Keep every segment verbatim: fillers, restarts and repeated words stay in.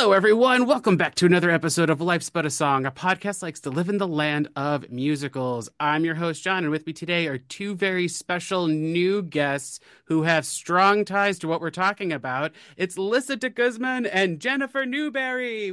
Hello, everyone. Welcome back to another episode of Life's But a Song, a podcast likes to live in the land of musicals. I'm your host, John, and with me today are two very special new guests who have strong ties to what we're talking about. It's Lissa de Guzman and Jennifer Newberry.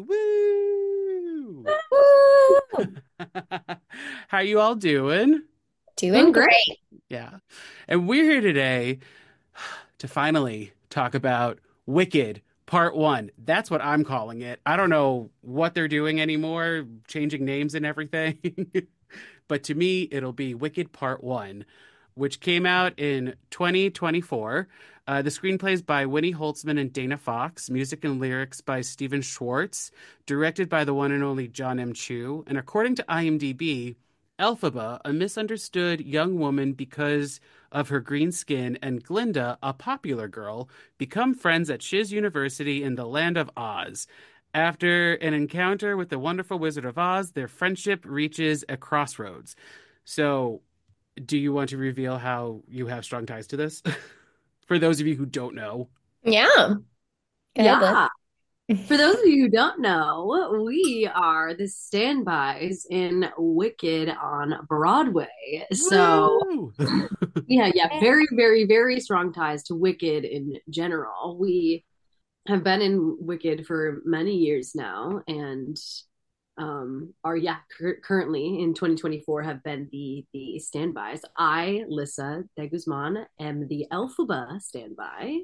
Woo! Woo! How you all doing? Doing Doing great. great. Yeah. And we're here today to finally talk about Wicked Part One. That's what I'm calling it. I don't know what they're doing anymore, changing names and everything. But to me, it'll be Wicked Part One, which came out in twenty twenty-four. Uh, the screenplay is by Winnie Holtzman and Dana Fox, music and lyrics by Stephen Schwartz, directed by the one and only John M. Chu. And according to IMDb, Elphaba, a misunderstood young woman because of her green skin, and Glinda, a popular girl, become friends at Shiz University in the Land of Oz. After an encounter with the wonderful Wizard of Oz, their friendship reaches a crossroads. So, do you want to reveal how you have strong ties to this? For those of you who don't know. Yeah. Go ahead, Yeah. Liz. For those of you who don't know, we are the standbys in Wicked on Broadway. So, Woo! yeah, yeah, very, very, very strong ties to Wicked in general. We have been in Wicked for many years now, and um are yeah cur- currently in twenty twenty-four have been the the standbys. I, Lissa de Guzman, am the Elphaba standby.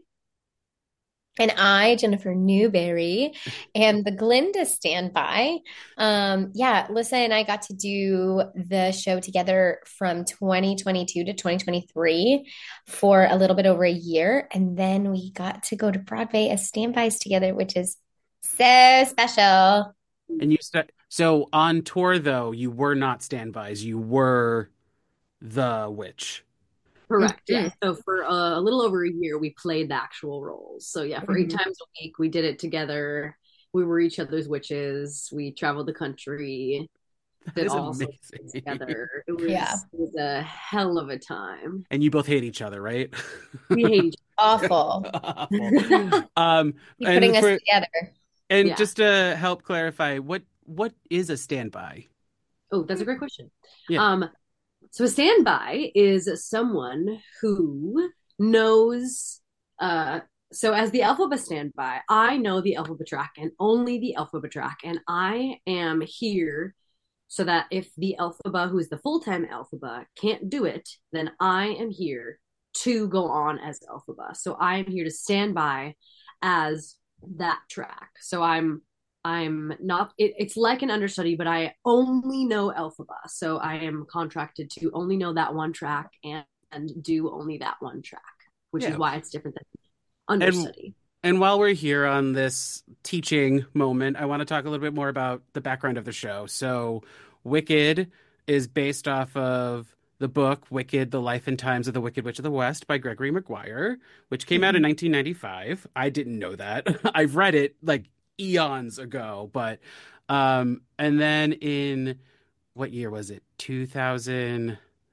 And I, Jennifer Newberry, am the Glinda standby. Um, yeah, Lissa and I got to do the show together from twenty twenty-two to twenty twenty-three for a little bit over a year. And then we got to go to Broadway as standbys together, which is so special. And you st- so on tour though, you were not standbys. You were the witch. Correct. Yeah. Mhm. So for uh, a little over a year, we played the actual roles. So yeah, for eight Mhm. times a week, we did it together. We were each other's witches. We traveled the country, That did is all sorts of things amazing. together. It Yeah, was it was a hell of a time. And you both hate each other, right? We hate each awful. Awful. other. Um, Keep putting and us for together. and Yeah. just to help clarify, what what is a standby? Oh, that's a great question. Yeah. Um, so a standby is someone who knows uh so as the Alphaba standby, I know the Alphaba track and only the Alphaba track, and I am here so that if the Alphaba, who is the full-time Alphaba, can't do it, then I am here to go on as Alphaba. So I am here to stand by as that track. So I'm I'm not it, it's like an understudy, but I only know Alphaba. So I am contracted to only know that one track and, and do only that one track, which is Yeah. why it's different than And understudy. and while we're here on this teaching moment, I want to talk a little bit more about the background of the show. So, Wicked is based off of the book Wicked: The Life and Times of the Wicked Witch of the West by Gregory Maguire, which came out in Mhm. nineteen ninety-five. I didn't know that. I've read it like eons ago, but um and then in what year was it? two thousand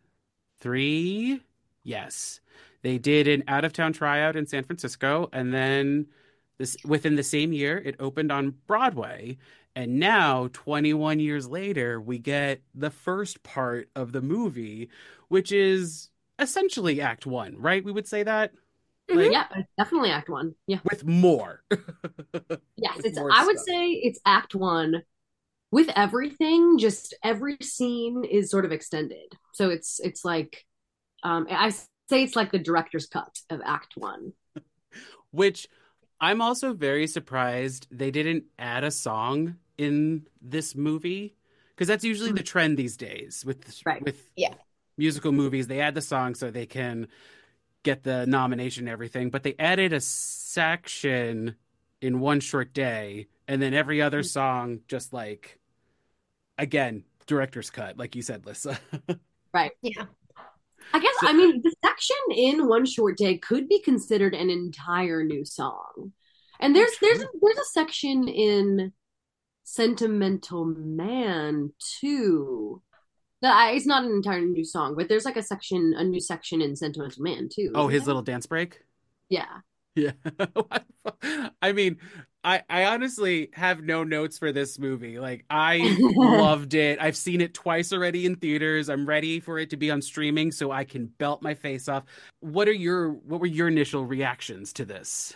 three? Yes. They did an out of town tryout in San Francisco, and then this within the same year, it opened on Broadway. And now, twenty-one years later, we get the first part of the movie, which is essentially Act One, right? We would say that, Mhm. like Yeah, it's definitely act one. Yeah. with more, Yes, with it's more I would stuff. say it's act one with everything, just every scene is sort of extended. So it's it's like um I say it's like the director's cut of act one. Which I'm also very surprised they didn't add a song in this movie because that's usually the Mhm. trend these days with Right. with Yeah. musical movies. They add the song so they can get the nomination and everything, but they added a section in One Short Day, and then every other song just like again director's cut, like you said, Lissa. Right. Yeah. I guess So, I mean the section in One Short Day could be considered an entire new song. And oh, there's there's a, true. there's a section in Sentimental Man too. That I, it's not an entirely new song, but there's like a section, a new section in Sentimental Man too, Oh, isn't his there? little dance break. Yeah. Yeah. I mean, I, I honestly have no notes for this movie. Like, I loved it. I've seen it twice already in theaters. I'm ready for it to be on streaming so I can belt my face off. What are your what were your initial reactions to this?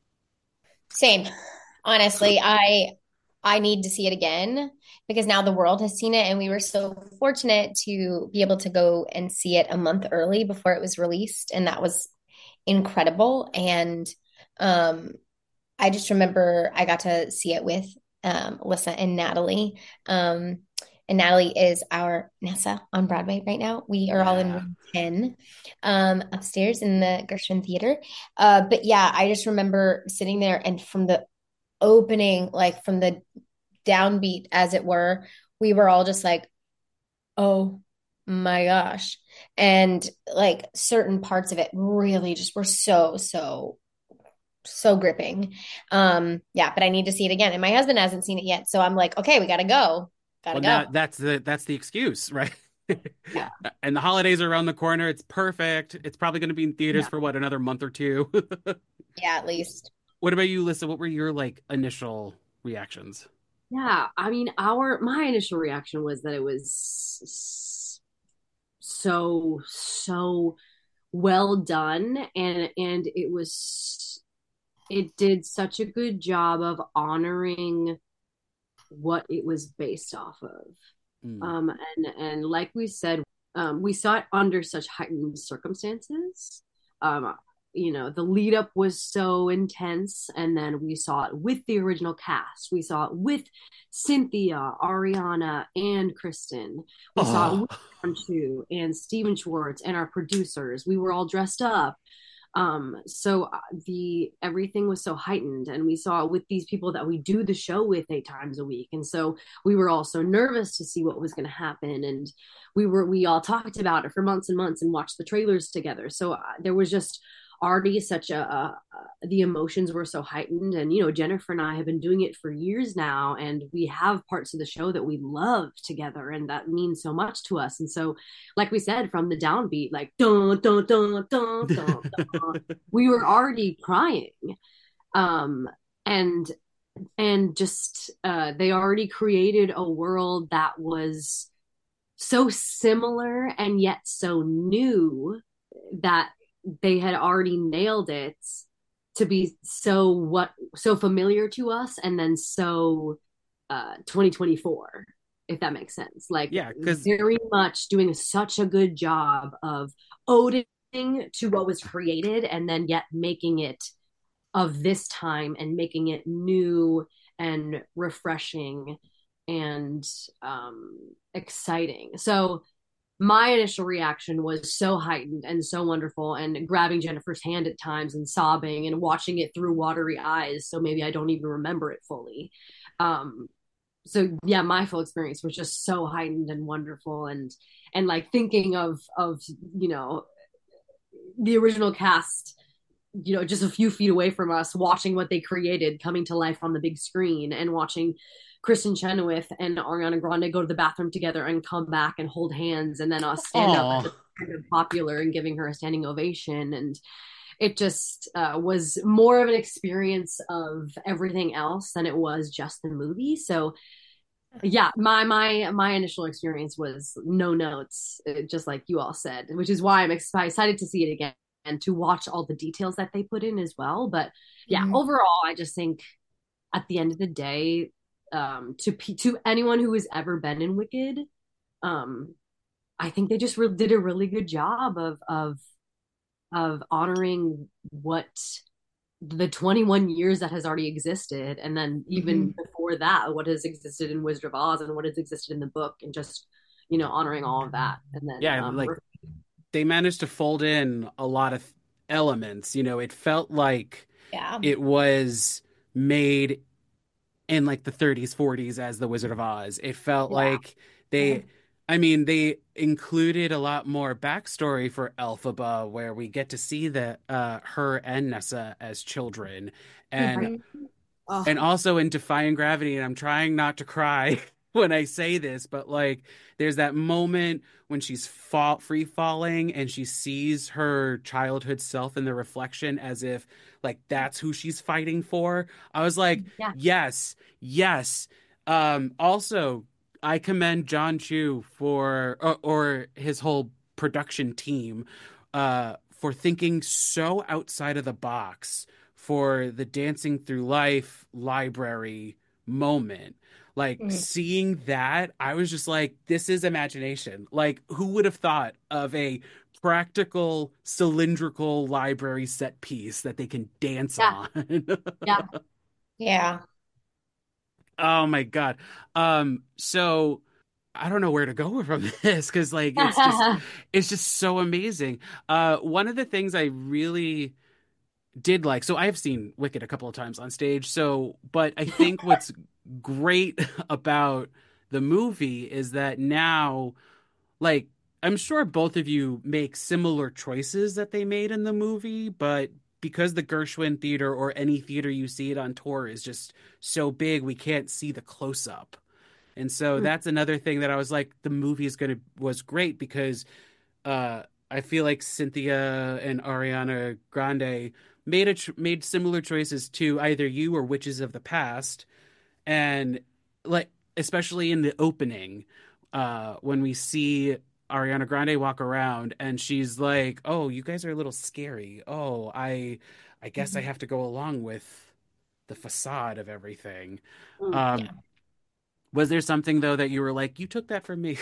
Same. Honestly, I I need to see it again because now the world has seen it and we were so fortunate to be able to go and see it a month early before it was released and that was incredible and um I just remember I got to see it with um Alyssa and Natalie. Um and Natalie is our Nessa on Broadway right now. We are all in Yeah. room ten um upstairs in the Gershwin Theater. Uh but yeah, I just remember sitting there and from the opening, like from the downbeat, as it were, we were all just like, oh my gosh. And like certain parts of it really just were so, so, so gripping. Um, yeah, but I need to see it again. And my husband hasn't seen it yet. So I'm like, okay, we gotta go. Gotta Well, go. now that's the that's the excuse, right? Yeah. And the holidays are around the corner. It's perfect. It's probably going to be in theaters Yeah. for what, another month or two. Yeah, at least. What about you, Lisa? What were your like initial reactions? Yeah, I mean, our my initial reaction was that it was so so well done, and and it was it did such a good job of honoring what it was based off of. Mm. Um, and and like we said, um, we saw it under such heightened circumstances. Um, you know, the lead up was so intense, and then we saw it with the original cast. We saw it with Cynthia, Ariana, and Kristen. We saw it Oh, with Chu and Steven Schwartz and our producers. We were all dressed up. Um so uh, the everything was so heightened, and we saw it with these people that we do the show with eight times a week, and so we were all so nervous to see what was going to happen, and we were we all talked about it for months and months and watched the trailers together. So uh, there was just already such a, a the emotions were so heightened, and you know, Jennifer and I have been doing it for years now, and we have parts of the show that we love together, and that means so much to us. And so, like we said, from the downbeat, like dun dun dun dun dun, we were already crying. Um and and just uh they already created a world that was so similar and yet so new, that they had already nailed it to be so what so familiar to us, and then so uh twenty twenty-four, if that makes sense. Like yeah, because very much doing such a good job of owning to what was created, and then yet making it of this time and making it new and refreshing and um exciting. So my initial reaction was so heightened and so wonderful, and grabbing Jennifer's hand at times and sobbing and watching it through watery eyes, so maybe I don't even remember it fully. um so yeah, my full experience was just so heightened and wonderful, and and like thinking of of you know, the original cast, you know, just a few feet away from us, watching what they created coming to life on the big screen, and watching Kristen Chenoweth and Ariana Grande go to the bathroom together and come back and hold hands, and then us stand up oh, as a kind of popular and giving her a standing ovation. And it just uh, was more of an experience of everything else than it was just the movie. So yeah, my my my initial experience was no notes, uh, just like you all said, which is why I'm excited to see it again and to watch all the details that they put in as well. But yeah, Mhm. overall, I just think at the end of the day, um, to to anyone who has ever been in Wicked, um, I think they just re- did a really good job of of of honoring what the twenty-one years that has already existed, and then even Mhm. before that, what has existed in Wizard of Oz and what has existed in the book, and just you know, honoring all of that. And then yeah, um like they managed to fold in a lot of elements. You know, it felt like Yeah. it was made in like the thirties, forties as The Wizard of Oz. It felt yeah. like they, I mean, they included a lot more backstory for Elphaba, where we get to see that uh, her and Nessa as children, and Mhm. Oh, and also in Defying Gravity. And I'm trying not to cry when I say this, but like there's that moment when she's fall free falling and she sees her childhood self in the reflection as if like that's who she's fighting for. I was like, Yeah. yes, yes. Um, also, I commend John Chu for or, or his whole production team uh, for thinking so outside of the box for the Dancing Through Life library moment. Like Mm. seeing that, I was just like, this is imagination. Like, who would have thought of a practical cylindrical library set piece that they can dance Yeah. on? Yeah. Yeah. Oh my God. Um, so I don't know where to go from this because like it's just it's just so amazing. Uh, one of the things I really did like, so I've seen Wicked a couple of times on stage, so but I think what's great about the movie is that now like I'm sure both of you make similar choices that they made in the movie, but because the Gershwin Theater or any theater you see it on tour is just so big, we can't see the close up. And so Mm. that's another thing that I was like, the movie is gonna was great because uh, I feel like Cynthia and Ariana Grande made a ch made similar choices to either you or Witches of the Past, and like especially in the opening, uh, when we see Ariana Grande walk around and she's like, "Oh, you guys are a little scary. Oh, I, I guess I have to go along with the facade of everything." Mm. Um, Yeah. was there something though that you were like, "You took that from me"?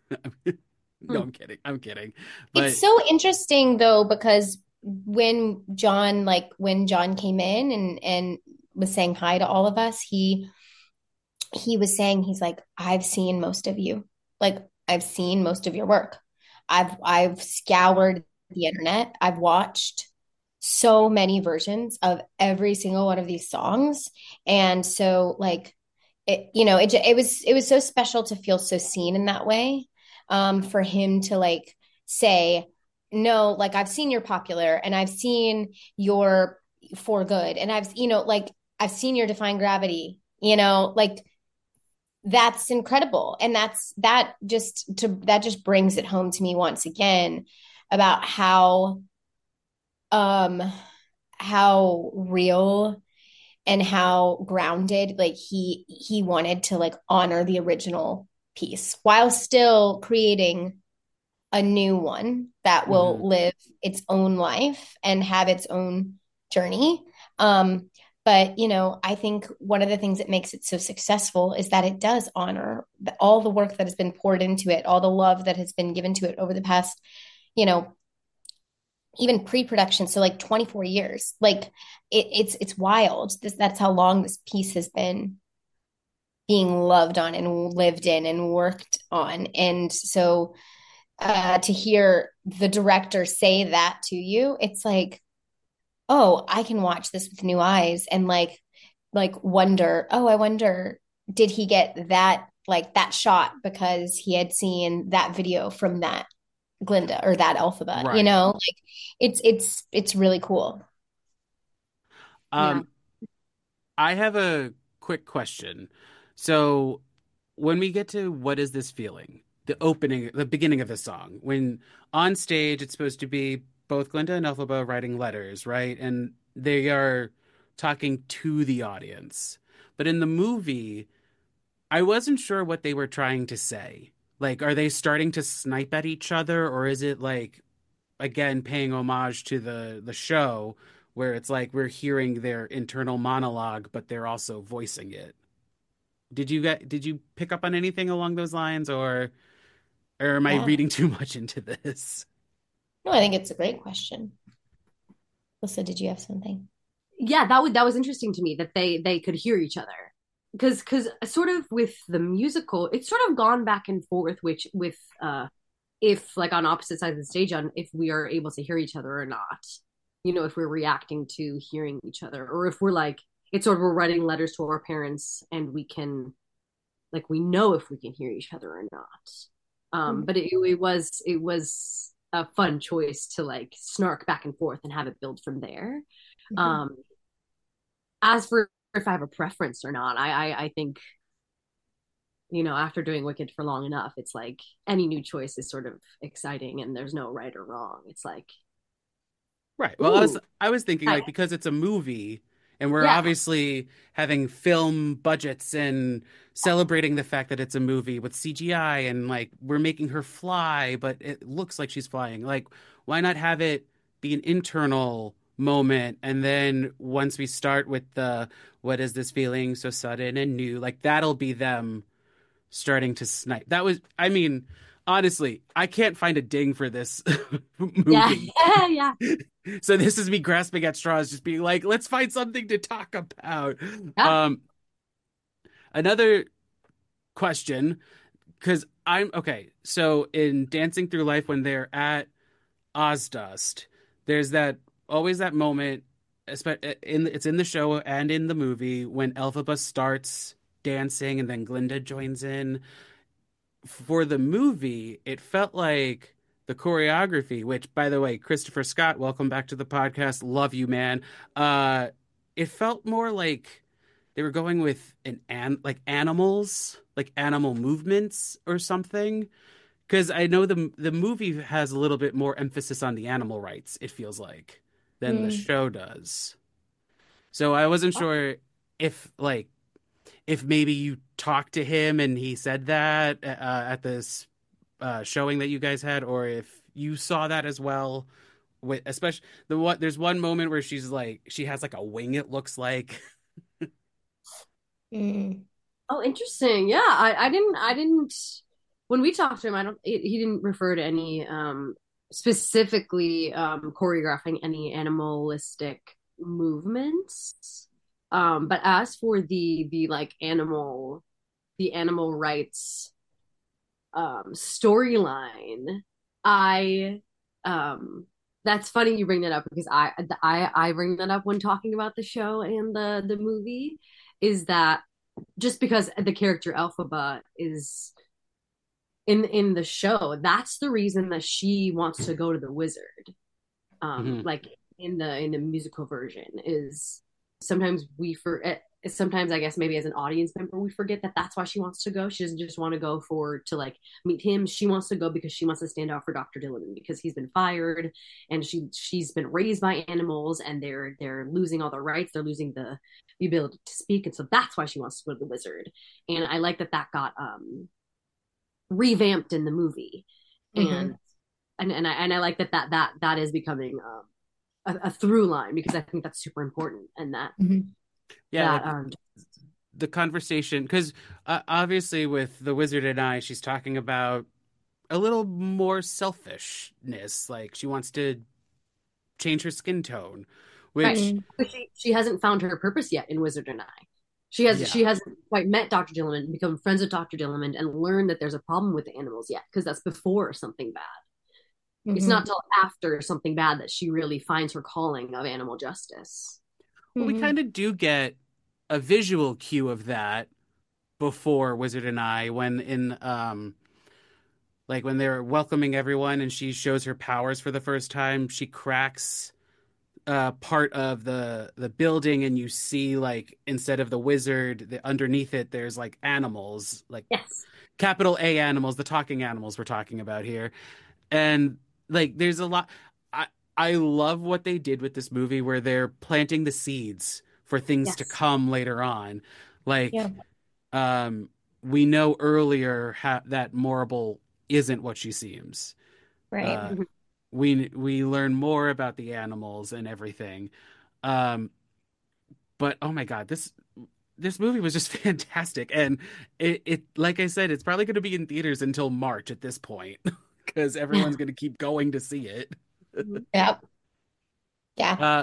No, Mm. I'm kidding. I'm kidding. It's But so interesting though, because when John, like when John came in and and was saying hi to all of us, he he was saying he's like, I've seen most of you. Like I've seen most of your work. I've I've scoured the internet. I've watched so many versions of every single one of these songs. And so like it, you know, it it was it was so special to feel so seen in that way. Um, for him to like say, no, like I've seen your popular and I've seen your for good and I've you know like I've seen your define gravity, you know, like that's incredible. And that's that just to that just brings it home to me once again about how um how real and how grounded like he he wanted to like honor the original piece while still creating a new one that mhm. will live its own life and have its own journey. Um, but you know, I think one of the things that makes it so successful is that it does honor the, all the work that has been poured into it, all the love that has been given to it over the past, you know, even pre-production, so like twenty-four years. Like it, it's it's wild. This that's how long this piece has been being loved on and lived in and worked on. And so uh, to hear the director say that to you, it's like, oh, I can watch this with new eyes and like like wonder, oh, I wonder, did he get that like that shot because he had seen that video from that Glinda or that Alphabet, you Right. know? Like it's it's it's really cool. Yeah. Um, I have a quick question. So when we get to what is this feeling? The opening, the beginning of the song, when on stage it's supposed to be both Glinda and Elphaba writing letters, right? And they are talking to the audience. But in the movie, I wasn't sure what they were trying to say. Like, are they starting to snipe at each other, or is it like again paying homage to the the show where it's like we're hearing their internal monologue, but they're also voicing it? Did you get did you pick up on anything along those lines, or or am I Yeah. reading too much into this? No, I think it's a great question. Lisa, did you have something? Yeah, that would that was interesting to me that they they could hear each other. Because because sort of with the musical, it's sort of gone back and forth which with uh if like on opposite sides of the stage on if we are able to hear each other or not. You know, if we're reacting to hearing each other, or if we're like it's sort of we're writing letters to our parents and we can like we know if we can hear each other or not. Um, Mhm. but it, it was it was a fun choice to like snark back and forth and have it build from there. Mhm. Um, as for if I have a preference or not, I I, I think you know, after doing Wicked for long enough, it's like any new choice is sort of exciting and there's no right or wrong. It's like, Right. Well, I was ooh, I was thinking I, like because it's a movie and we're yeah, obviously having film budgets and celebrating the fact that it's a movie with C G I and like we're making her fly, but it looks like she's flying. Like, why not have it be an internal moment and then once we start with the what is this feeling so sudden and new, like that'll be them starting to snipe. That was, I mean, honestly, I can't find a ding for this yeah, movie. yeah. So this is me grasping at straws, just being like, let's find something to talk about. Yeah. Um, another question, because I'm okay. So in Dancing Through Life, when they're at Ozdust, there's that always that moment, in it's in the show and in the movie when Elphaba starts dancing and then Glinda joins in. For the movie, it felt like the choreography, which, by the way, Christopher Scott, welcome back to the podcast. Love you, man. Uh, it felt more like they were going with an, an like animals, like animal movements or something. Because I know the the movie has a little bit more emphasis on the animal rights, it feels like, than the Mm. show does. So I wasn't sure if like if maybe you talked to him and he said that uh, at this uh, showing that you guys had, or if you saw that as well. With especially the what, there's one moment where she's like she has like a wing. It looks like. Mm. Oh, interesting. Yeah, I, I didn't, I didn't, when we talked to him, I don't, it, he didn't refer to any, um, specifically, um, choreographing any animalistic movements. Um, but as for the, the like animal, the animal rights, um, storyline, I, um, that's funny you bring that up because I, I, I bring that up when talking about the show and the, the movie is that just because the character Elphaba is in in the show, that's the reason that she wants to go to the wizard. Um, Mhm. like in the in the musical version, is sometimes we for eh, sometimes I guess maybe as an audience member we forget that that's why she wants to go. She doesn't just want to go for to like meet him. She wants to go because she wants to stand out for Doctor Dilliman because he's been fired and she she's been raised by animals and they're they're losing all their rights. They're losing the the ability to speak, and so that's why she wants to go to the wizard. And I like that that got um revamped in the movie, and Hmm. and and I and I like that that that that is becoming um a, a through line because I think that's super important and that Hmm. Yeah, that like um the conversation, because uh, obviously with the Wizard and I, she's talking about a little more selfishness. Like she wants to change her skin tone, right. which Mm. She she hasn't found her purpose yet in Wizard and I. She has she yeah. hasn't quite met Doctor Dilliman and become friends with Doctor Dilliman and learned that there's a problem with the animals yet because that's before something bad. It's not Hmm. till after something bad that she really finds her calling of animal justice. Well, we Hmm. kind of do get a visual cue of that before Wizard and I when in um like when they're welcoming everyone and she shows her powers for the first time, she cracks uh part of the the building and you see like instead of the wizard, the, underneath it there's like animals, like Yes. capital A animals, the talking animals we're talking about here. And like there's a lot I I love what they did with this movie where they're planting the seeds for things to Yes. come later on. Yeah. Like um we know earlier ha that Morrible isn't what she seems. Right. Uh we we learn more about the animals and everything. Um but oh my God, this this movie was just fantastic. And it, it like I said, it's probably going to be in theaters until March at this point because everyone's going to keep going to see it. Yep. Yeah. Uh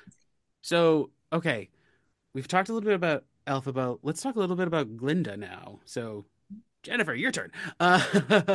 so okay, we've talked a little bit about Elphaba. Let's talk a little bit about Glinda now. So Jennifer, your turn. Uh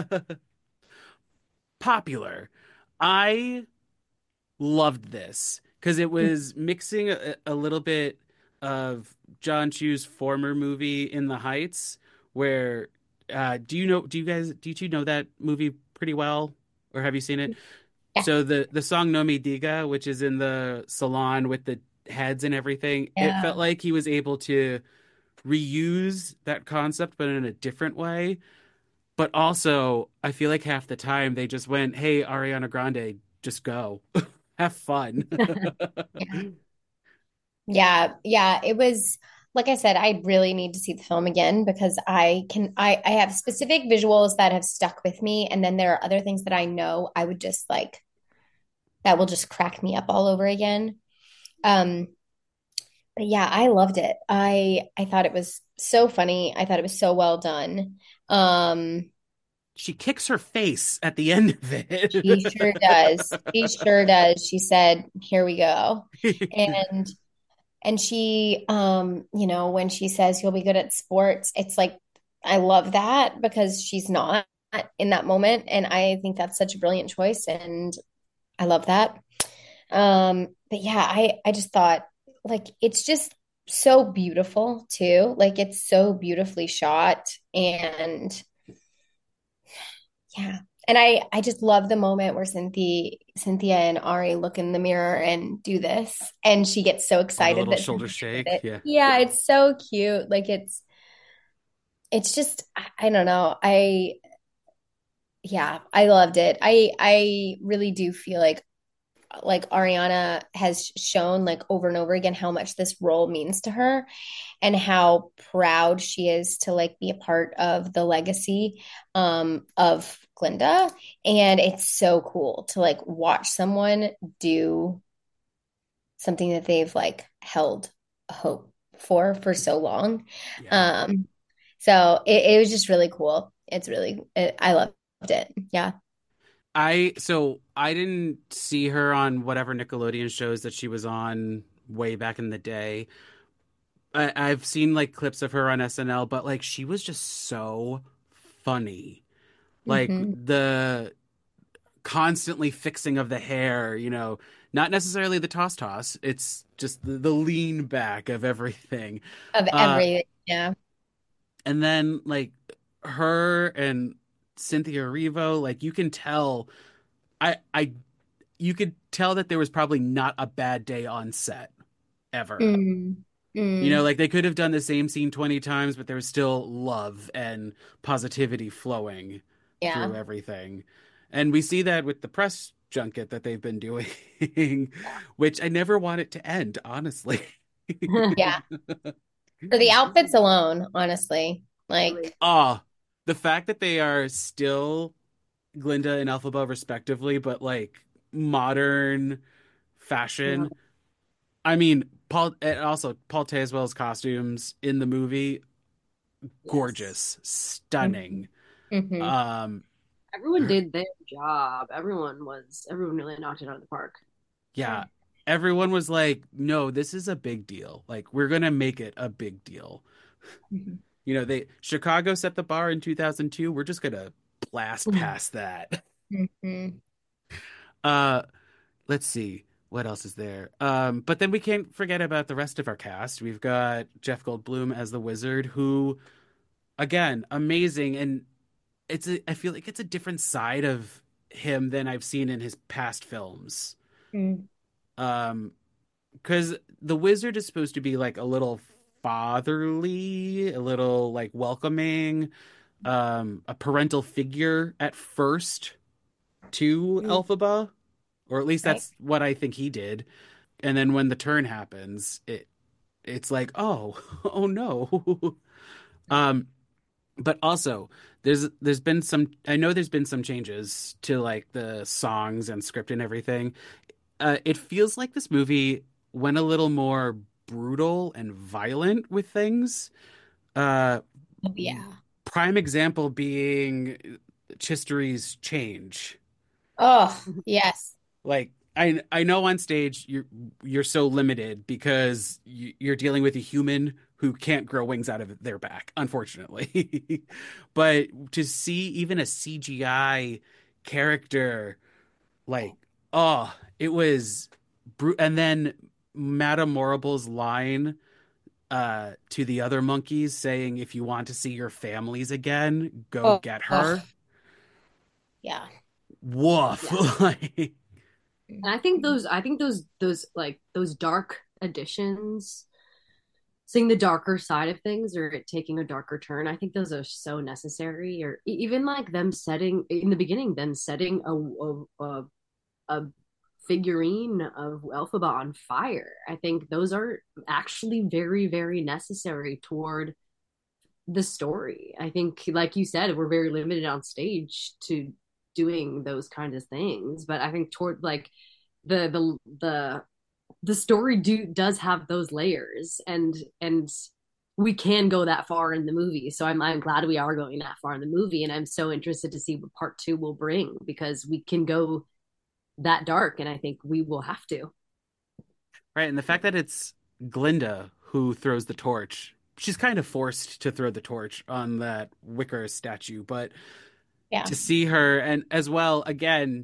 popular. I loved this because it was mixing a, a little bit of John Chu's former movie In the Heights, where uh, do you know? Do you guys? Do you two know that movie pretty well, or have you seen it? Yeah. So the the song "No Me Diga," which is in the salon with the heads and everything, it felt Yeah. like he was able to reuse that concept, but in a different way. But also, I feel like half the time they just went, "Hey, Ariana Grande, just go, have fun." Yeah. Yeah, yeah, it was like I said, I really need to see the film again because I can I I have specific visuals that have stuck with me, and then there are other things that I know I would just like that will just crack me up all over again. Um, but yeah, I loved it. I I thought it was so funny. I thought it was so well done. Um, She kicks her face at the end of she sure does. She it. sure does. She said, "Here we go." And And she, um, you know, when she says you'll be good at sports, it's like, I love that because she's not in that moment. And I think that's such a brilliant choice. And I love that. Um, but yeah, I, I just thought like it's just so beautiful too. Like it's so beautifully shot. And yeah. And I, I just love the moment where Cynthia, Cynthia and Ari look in the mirror and do this, and she gets so Oh, the excited little that shoulder Cynthia did shake. it. Yeah. Yeah, it's so cute. Like it's, it's just, I, I don't know. I, yeah, I loved it. I, I really do feel like, like Ariana has shown like over and over again how much this role means to her and how proud she is to like be a part of the legacy um, of Glinda. And it's so cool to like watch someone do something that they've like held hope for for so long. Yeah. Um, so it, it was just really cool. It's really, it, I loved it. Yeah. I so I didn't see her on whatever Nickelodeon shows that she was on way back in the day. I, I've seen like clips of her on S N L, but like she was just so funny. Like Hmm. the constantly fixing of the hair, you know, not necessarily the toss toss. It's just the, the lean back of everything. Of Uh, everything. Yeah. and then like her and Cynthia Erivo, like you can tell, I I you could tell that there was probably not a bad day on set ever. Mm. You know, Mm. like they could have done the same scene twenty times, but there was still love and positivity flowing through Yeah. everything. And we see that with the press junket that they've been doing, which I never want it to end, honestly. Yeah. For the outfits alone, honestly. Really. Like, Ah, the fact that they are still Glinda and Elphaba respectively, but like modern Yeah. fashion. I mean, Paul and also Paul Tazewell's costumes in the movie, Yes. gorgeous, stunning. mm-hmm. Um, Everyone her- did their job. Everyone was, everyone really knocked it out of the park. yeah, everyone was like, "No, this is a big deal. Like, we're gonna make it a big deal." Mm-hmm. You know, they Chicago set the bar in two thousand two. We're just gonna blast past that. Mm-hmm. Uh, let's see. What else is there? Um, but then we can't forget about the rest of our cast. We've got Jeff Goldblum as the wizard, who, again, amazing. And it's a, I feel like it's a different side of him than I've seen in his past films. Mm. Um, because the wizard is supposed to be like a little fatherly, a little like welcoming, um, a parental figure at first to Mm. Elphaba, or at least Right. that's what I think he did. And then when the turn happens, it it's like, oh, oh no. Um, but also there's there's been some I know there's been some changes to like the songs and script and everything. Uh, it feels like this movie went a little more brutal and violent with things. Uh, Oh, yeah. prime example being Chistery's change. Oh, yes. Like I I know on stage you're you're so limited because you, you're dealing with a human who can't grow wings out of their back, unfortunately. But to see even a C G I character like oh, it was bru- and then Madame Morrible's line uh to the other monkeys saying if you want to see your families again, go Oh, get oh, her. yeah. Woof. Yeah. Like, And I think those, I think those, those like those dark additions seeing the darker side of things or it taking a darker turn. I think those are so necessary. Or e- even like them setting in the beginning, them setting a a, a, a figurine of Elphaba on fire. I think those are actually very, very necessary toward the story. I think, like you said, we're very limited on stage to doing those kinds of things. But I think toward like the the the the story do does have those layers, and and we can go that far in the movie. So I'm I'm glad we are going that far in the movie, and I'm so interested to see what part two will bring because we can go that dark, and I think we will have to. Right. And the fact that it's Glinda who throws the torch, she's kind of forced to throw the torch on that wicker statue, but Yeah. to see her and as well, again,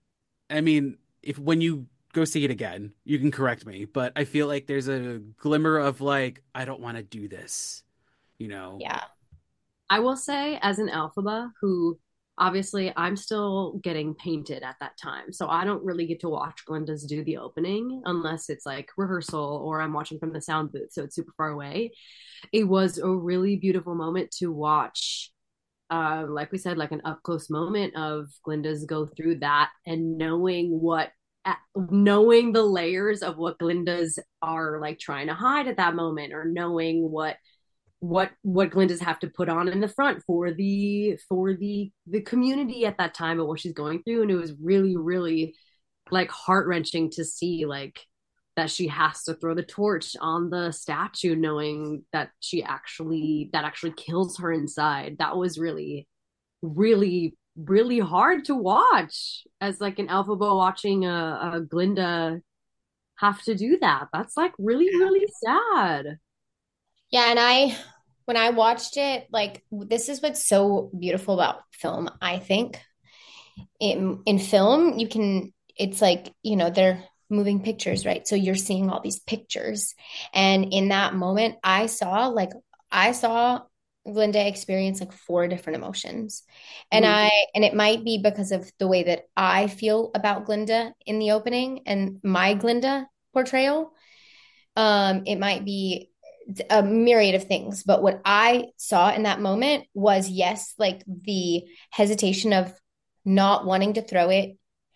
I mean, if when you go see it again, you can correct me, but I feel like there's a glimmer of like, I don't want to do this, you know? Yeah. I will say, as an Elphaba, who obviously I'm still getting painted at that time, so I don't really get to watch Glinda's do the opening unless it's like rehearsal or I'm watching from the sound booth, so it's super far away. It was a really beautiful moment to watch. Uh, like we said, like an up close moment of Glinda's go through that and knowing what knowing the layers of what Glinda's are like trying to hide at that moment, or knowing what what what Glinda's have to put on in the front for the for the the community at that time and what she's going through. And it was really, really like heart-wrenching to see like that she has to throw the torch on the statue knowing that she actually that actually kills her inside. That was really, really, really hard to watch as like an Elphaba watching a, a Glinda have to do that. That's like really, really sad. Yeah, and I when I watched it, like this is what's so beautiful about film, I think. In in film, you can it's like, you know, they're moving pictures, right? So you're seeing all these pictures. And in that moment, I saw like I saw Glinda experience like four different emotions. And Mm-hmm. I and it might be because of the way that I feel about Glinda in the opening and my Glinda portrayal. Um, it might be a myriad of things, but what I saw in that moment was yes, like the hesitation of not wanting to throw it.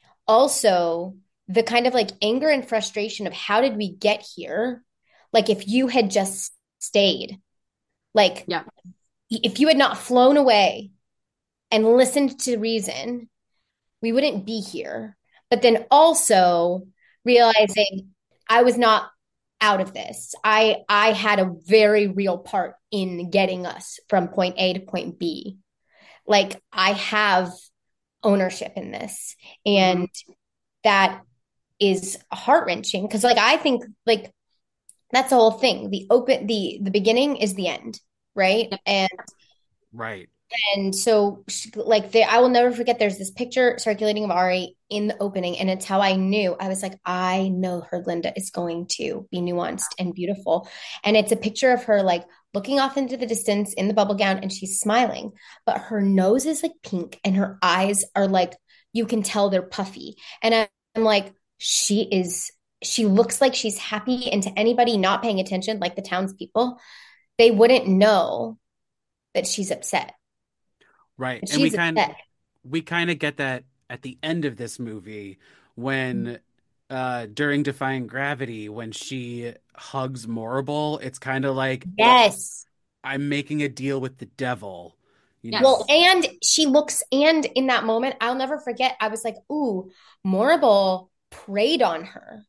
Also, the kind of like anger and frustration of how did we get here? Like if you had just stayed, like Yeah. if you had not flown away and listened to reason, we wouldn't be here. But then also realizing I was not out of this. I I had a very real part in getting us from point A to point B. Like I have ownership in this. Mm-hmm. And that is heart-wrenching because like I think like that's the whole thing. The open the the beginning is the end, right? Yeah. And Right. and so, like, the, I will never forget. There's this picture circulating of Ari in the opening, and it's how I knew. I was like, I know her Glinda is going to be nuanced and beautiful, and it's a picture of her like looking off into the distance in the bubble gown, and she's smiling, but her nose is like pink, and her eyes are like you can tell they're puffy, and I'm, I'm like, she is. She looks like she's happy, and to anybody not paying attention, like the townspeople, they wouldn't know that she's upset. Right. And we She's kind upset. we kind of get that at the end of this movie when uh during Defying Gravity when she hugs Morrible, it's kind of like Yes. I'm making a deal with the devil, you Well, know. Yes. and she looks, and in that moment, I'll never forget, I was like, ooh, Morrible preyed on her.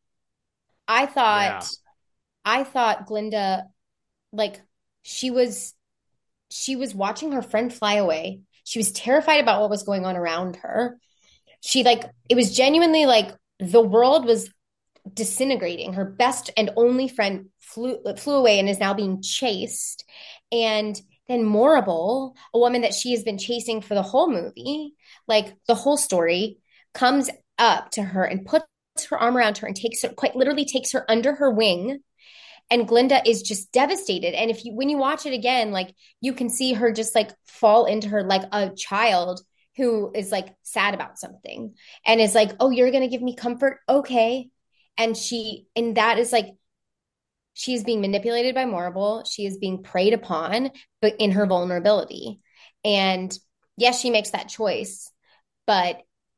I thought, Yeah. I thought Glinda, like, she was, she was watching her friend fly away. She was terrified about what was going on around her. She, like, it was genuinely like the world was disintegrating. Her best and only friend flew flew away and is now being chased. And then Morrible, a woman that she has been chasing for the whole movie, like the whole story, comes up to her and puts her arm around her and takes her, quite literally takes her under her wing. And Glinda is just devastated. And if you, when you watch it again, like you can see her just like fall into her like a child who is like sad about something and is like, oh, you're going to give me comfort? Okay. And she, and that is like, She is being manipulated by Morrible. She is being preyed upon, but in her vulnerability. And yes, she makes that choice, but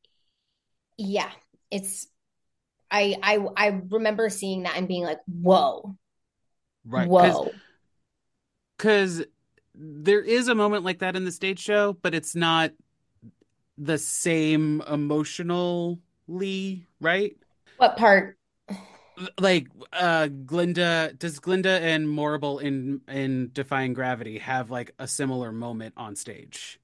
yeah, it's I I I remember seeing that and being like, whoa, Right. Because whoa. because there is a moment like that in the stage show, but it's not the same emotionally, right? What part? Like uh Glinda does Glinda and Morrible in in Defying Gravity have like a similar moment on stage?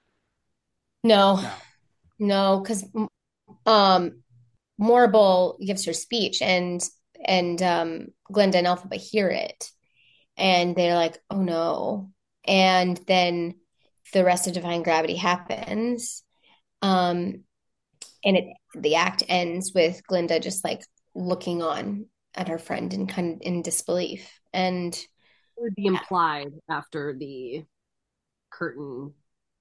No, No. no, because um Morrible gives her speech and and um Glinda and Elphaba hear it and they're like, oh no. And then the rest of Defying Gravity happens. Um and it the act ends with Glinda just like looking on at her friend in kind in disbelief. And It would be implied after the curtain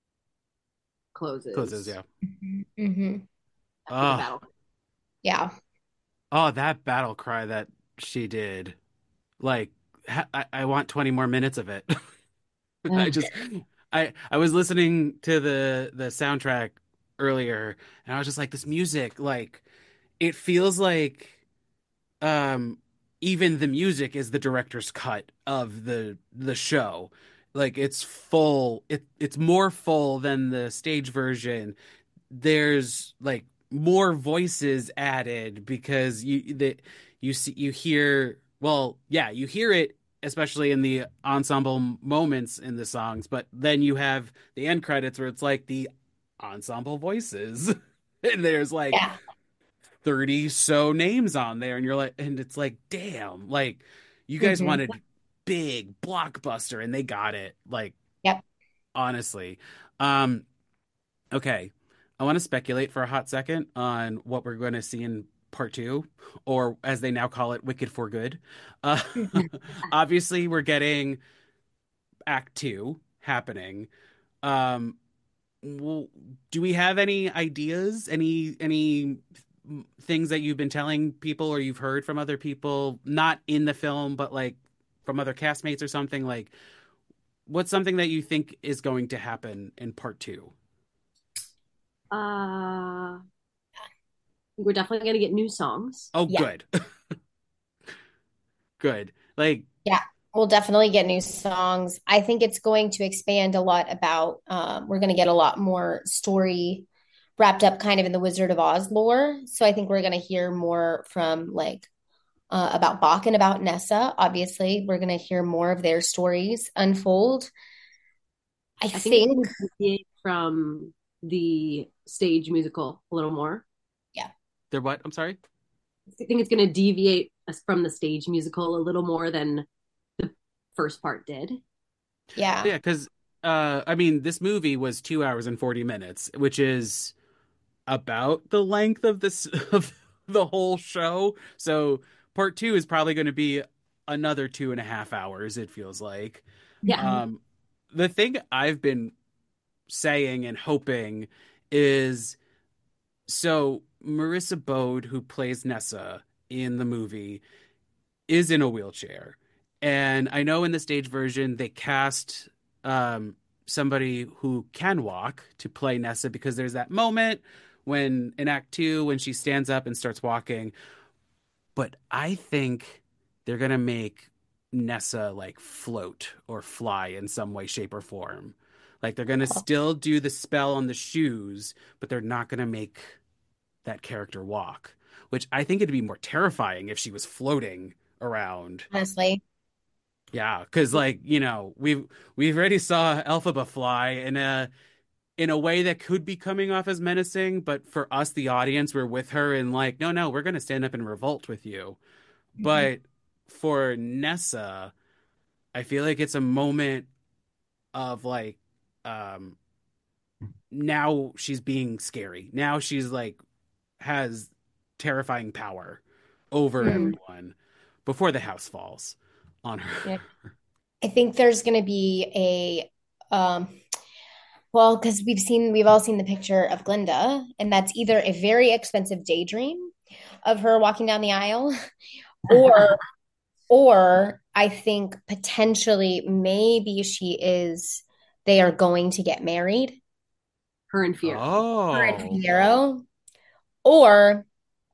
Closes, closes yeah. hmm after the Oh, battle. yeah. oh, that battle cry that she did. Like, ha I, I want twenty more minutes of it. I Ugh. just, I, I was listening to the the soundtrack earlier, and I was just like, this music, like, it feels like, um, even the music is the director's cut of the the show. Like, it's full. It it's more full than the stage version. There's like more voices added because you that you see you hear well yeah you hear it especially in the ensemble moments in the songs, but then you have the end credits where it's like the ensemble voices and there's like Yeah. thirty so names on there and you're like and it's like damn, like you guys hmm wanted big blockbuster and they got it, like Yep. honestly. um Okay. I want to speculate for a hot second on what we're going to see in part two, or as they now call it, Wicked for Good. Uh, obviously, we're getting Act Two happening. Um, well, do we have any ideas? Any any things that you've been telling people or you've heard from other people, not in the film, but like from other castmates or something? Like, what's something that you think is going to happen in part two? Uh, we're definitely gonna get new songs. Oh, Yeah. good. Good. Like, Yeah, we'll definitely get new songs. I think it's going to expand a lot about, um, we're going to get a lot more story wrapped up kind of in the Wizard of Oz lore. So I think we're going to hear more from like uh, about Bach and about Nessa. Obviously, we're going to hear more of their stories unfold. I I think it's think, gonna deviate from the stage musical a little more. yeah, they're what? I'm sorry. I think it's gonna deviate us from the stage musical a little more than the first part did. yeah, Yeah, because uh, I mean, this movie was two hours and forty minutes, which is about the length of this of the whole show. So part two is probably going to be another two and a half hours, it feels like. Yeah. mhm, Um, the thing I've been saying and hoping is so Marissa Bode, who plays Nessa in the movie, is in a wheelchair. And I know in the stage version they cast um, somebody who can walk to play Nessa because there's that moment when in Act Two when she stands up and starts walking. But I think they're gonna make Nessa like float or fly in some way, shape, or form. Like they're gonna oh, still do the spell on the shoes, but they're not gonna make that character walk, which I think it'd be more terrifying if she was floating around. honestly. Yeah, because like, you know, we've we've already saw Elphaba fly in a in a way that could be coming off as menacing, but for us, the audience, we're with her and like, no, no, we're gonna stand up and revolt with you. Mhm. But for Nessa, I feel like it's a moment of like, um, now she's being scary. Now she's like has terrifying power over Mm. everyone before the house falls on Yeah. her. I think there's going to be a, um, well, because we've seen, we've all seen the picture of Glinda, and that's either a very expensive daydream of her walking down the aisle, or Or I think potentially maybe she is, they are going to get married, Her and Fiero. her and Oh, Fiyero, or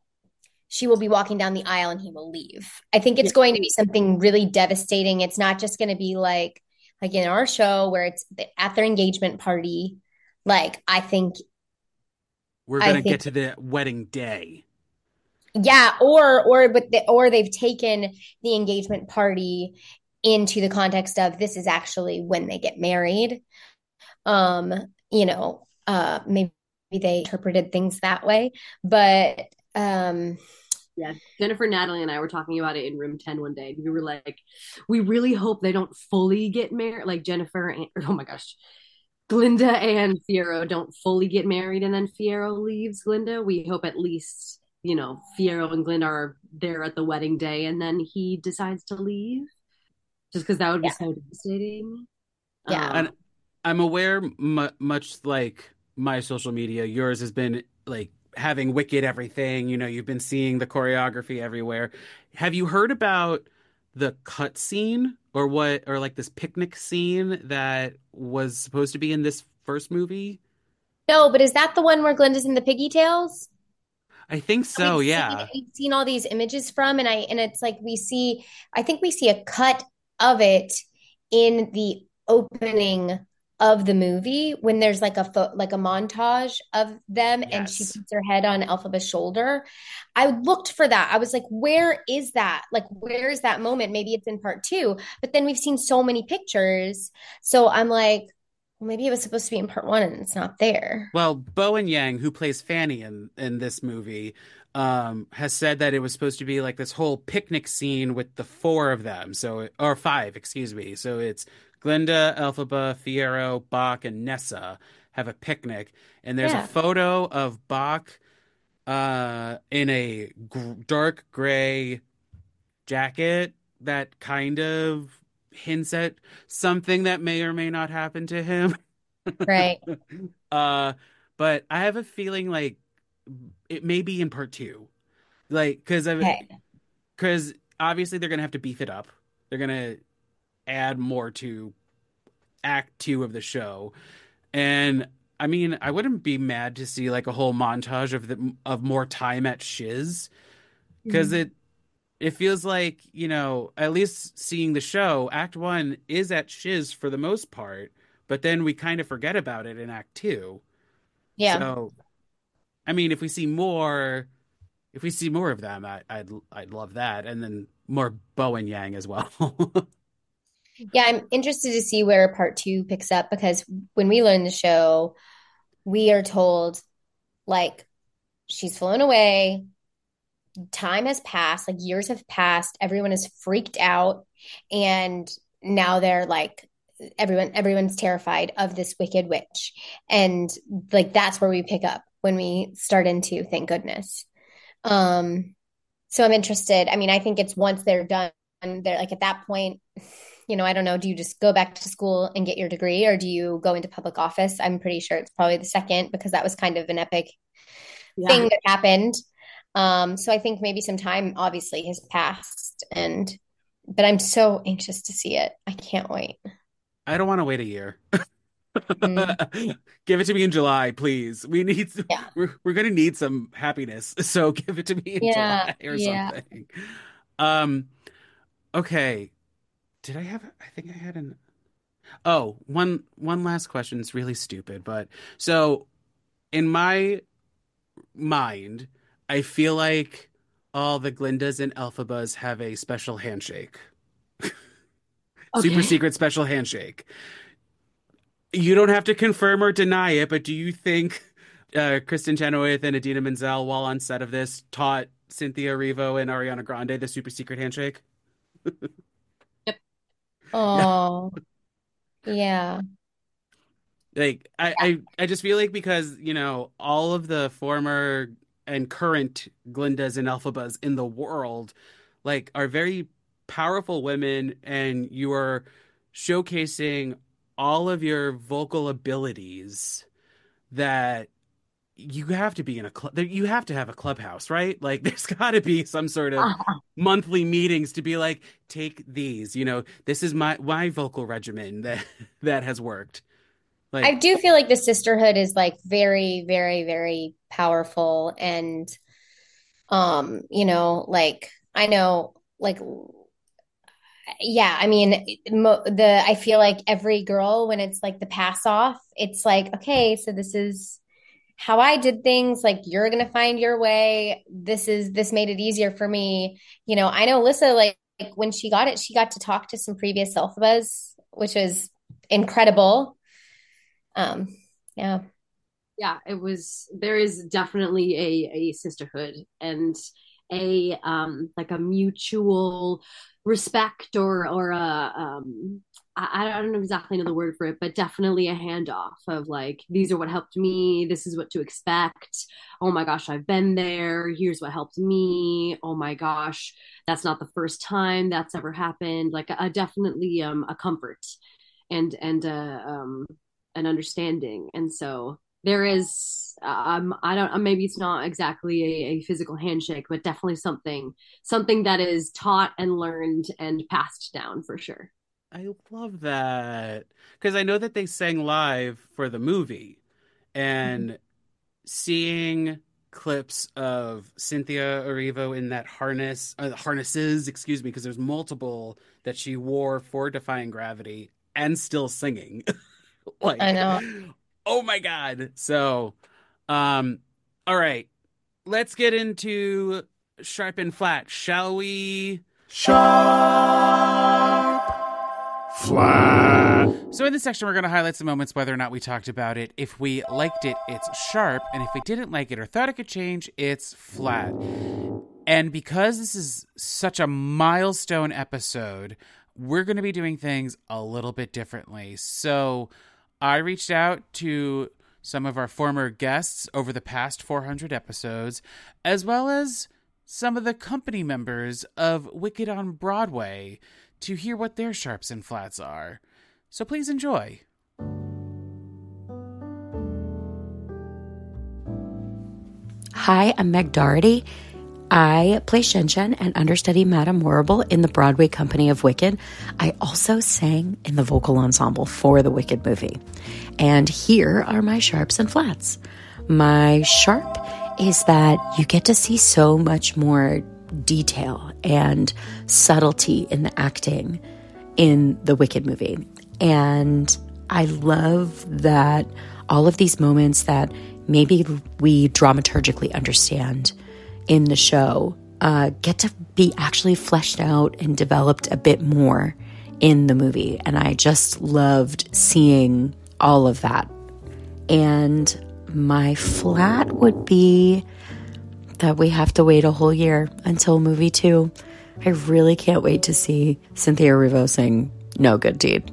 she will be walking down the aisle and he will leave. I think Yeah. it's going to be something really devastating. It's not just going to be like like in our show where it's at their engagement party. Like I think we're I gonna think get to the wedding day. yeah, or or but the, or they've taken the engagement party into the context of this is actually when they get married. Um, you know, uh maybe they interpreted things that way, but um Yeah. Jennifer, Natalie, and I were talking about it in room ten one day. We were like, we really hope they don't fully get married. Like Jennifer and, oh my gosh, Glinda and Fiero don't fully get married and then Fiero leaves Glinda. We hope at least, you know, Fiero and Glinda are there at the wedding day and then he decides to leave just because that would be yeah, so devastating. yeah. And Um, I'm aware, mu much like my social media, yours has been like having Wicked everything. You know, you've been seeing the choreography everywhere. Have you heard about the cut scene or what, or like this picnic scene that was supposed to be in this first movie? No, but is that the one where Glinda's in the piggy tails? I think We've so, seen yeah. we've seen all these images from, and I and it's like we see, I think we see a cut of it in the opening of the movie when there's like a pho- like a montage of them and she Yes. puts her head on Elphaba's shoulder. I looked for that. I was like, where is that? Like, where is that moment? Maybe it's in part two, but then we've seen so many pictures. So I'm like, well, maybe it was supposed to be in part one and it's not there. Well, Bowen Yang, who plays Fanny in in this movie, um, has said that it was supposed to be like this whole picnic scene with the four of them. So, or five, excuse me. So it's Glinda, Elphaba, Fiero, Bach, and Nessa have a picnic, and there's a Yeah. photo of Bach uh, in a gr dark gray jacket that kind of hints at something that may or may not happen to him. Right. Uh, but I have a feeling like it may be in part two. Like, because I, Okay. because obviously they're gonna have to beef it up. They're gonna add more to act two of the show. And I mean, I wouldn't be mad to see like a whole montage of the of more time at Shiz because Mhm. it it feels like, you know, at least seeing the show, Act One is at Shiz for the most part, but then we kind of forget about it in Act Two. Yeah. So, I mean, if we see more, if we see more of them, I, I'd I'd love that, and then more Bo and Yang as well. Yeah, I'm interested to see where part two picks up because when we learn the show, we are told like she's flown away, time has passed, like years have passed, everyone is freaked out, and now they're like everyone everyone's terrified of this wicked witch. And like that's where we pick up when we start into thank goodness. Um, so I'm interested. I mean, I think it's once they're done, they're like at that point, you know, I don't know, do you just go back to school and get your degree or do you go into public office? I'm pretty sure it's probably the second because that was kind of an epic yeah. thing that happened. Um, so I think maybe some time obviously has passed and but I'm so anxious to see it. I can't wait. I don't want to wait a year. Mm, Give it to me in July, please. We need yeah. we're we're gonna need some happiness, so give it to me in Yeah. July or Yeah. something. Um, okay. Did I have? I think I had an. Oh, one one last question. It's really stupid, but so in my mind, I feel like all the Glindas and Elphabas have a special handshake, super Okay. secret special handshake. You don't have to confirm or deny it, but do you think uh, Kristen Chenoweth and Adina Menzel, while on set of this, taught Cynthia Erivo and Ariana Grande the super secret handshake? Yep. Yeah. Oh, yeah. Like I, I I just feel like because, you know, all of the former and current Glindas and Elphabas in the world like are very powerful women and you are showcasing all of your vocal abilities that you have to be in a club. You have to have a clubhouse, right? Like, there's got to be some sort of monthly meetings to be like, take these. You know, this is my my vocal regimen that that has worked. I Like, do feel like the sisterhood is like very, very, very powerful. And, um, you know, like I know, like, yeah, I mean, mo the I feel like every girl, when it's like the pass off, it's like, okay, so this is how I did things. Like, you're gonna find your way. This is this made it easier for me. You know, I know Lissa, like, like when she got it, she got to talk to some previous Elphabas, which was incredible. Um, yeah. Yeah, it was there is definitely a a sisterhood and a um like a mutual respect or or a um I, I don't exactly know the word for it, but definitely a handoff of like, these are what helped me, this is what to expect. Oh my gosh, I've been there. Here's what helped me. Oh my gosh, that's not the first time that's ever happened. Like a, a definitely um a comfort and and uh, um an understanding. And so there is um I don't maybe it's not exactly a, a physical handshake, but definitely something something that is taught and learned and passed down for sure. I love that because I know that they sang live for the movie, and seeing clips of Cynthia Erivo in that harness, uh, harnesses, excuse me, because there's multiple that she wore for Defying Gravity and still singing. I Like, know. oh my God. So, um, all right, let's get into Sharp and Flat, shall we? Sharp, flat. So in this section, we're going to highlight some moments, whether or not we talked about it. If we liked it, it's sharp. And if we didn't like it or thought it could change, it's flat. And because this is such a milestone episode, we're going to be doing things a little bit differently. So I reached out to some of our former guests over the past four hundred episodes, as well as some of the company members of Wicked on Broadway, to hear what their sharps and flats are. So please enjoy. Hi, I'm Meg Doherty. I play Shen Shen and understudy Madame Horrible in the Broadway company of Wicked. I also sang in the vocal ensemble for the Wicked movie. And here are my sharps and flats. My sharp is that you get to see so much more detail and subtlety in the acting in the Wicked movie. And I love that all of these moments that maybe we dramaturgically understand in the show uh, get to be actually fleshed out and developed a bit more in the movie. And I just loved seeing all of that. And my flat would be that we have to wait a whole year until movie two. I really can't wait to see Cynthia Erivo sing No Good Deed.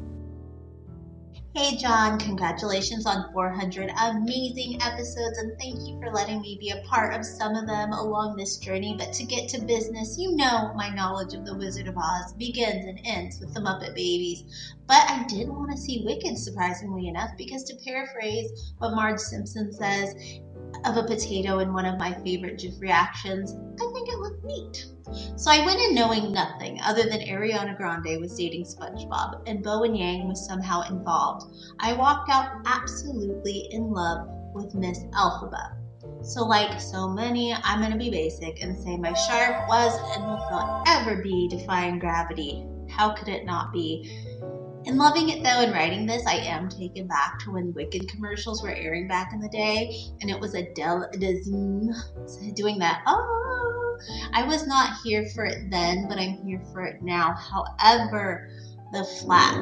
Hey John, congratulations on four hundred amazing episodes, and thank you for letting me be a part of some of them along this journey. But to get to business, you know my knowledge of The Wizard of Oz begins and ends with the Muppet Babies. But I did want to see Wicked, surprisingly enough, because to paraphrase what Marge Simpson says of a potato in one of my favorite GIF reactions, I think it looked neat. So I went in knowing nothing other than Ariana Grande was dating SpongeBob and Bowen Yang was somehow involved. I walked out absolutely in love with Miss Elphaba. So like so many, I'm going to be basic and say my sharp was and will forever be Defying Gravity. How could it not be? In loving it though and writing this, I am taken back to when Wicked commercials were airing back in the day, and it was Adele doing that, oh, I was not here for it then, but I'm here for it now. However, the flat,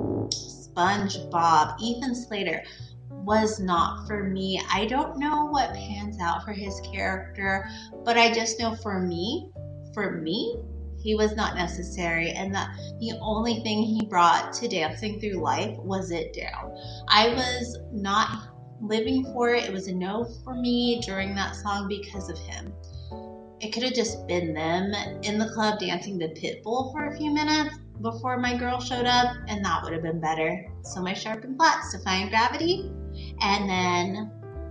SpongeBob, Ethan Slater was not for me. I don't know what pans out for his character, but I just know for me, for me, he was not necessary, and that the only thing he brought to Dancing Through Life was it down. I was not living for it. It was a no for me during that song because of him. It could have just been them in the club dancing to Pitbull for a few minutes before my girl showed up, and that would have been better. So my sharp and flats, Defying Gravity, and then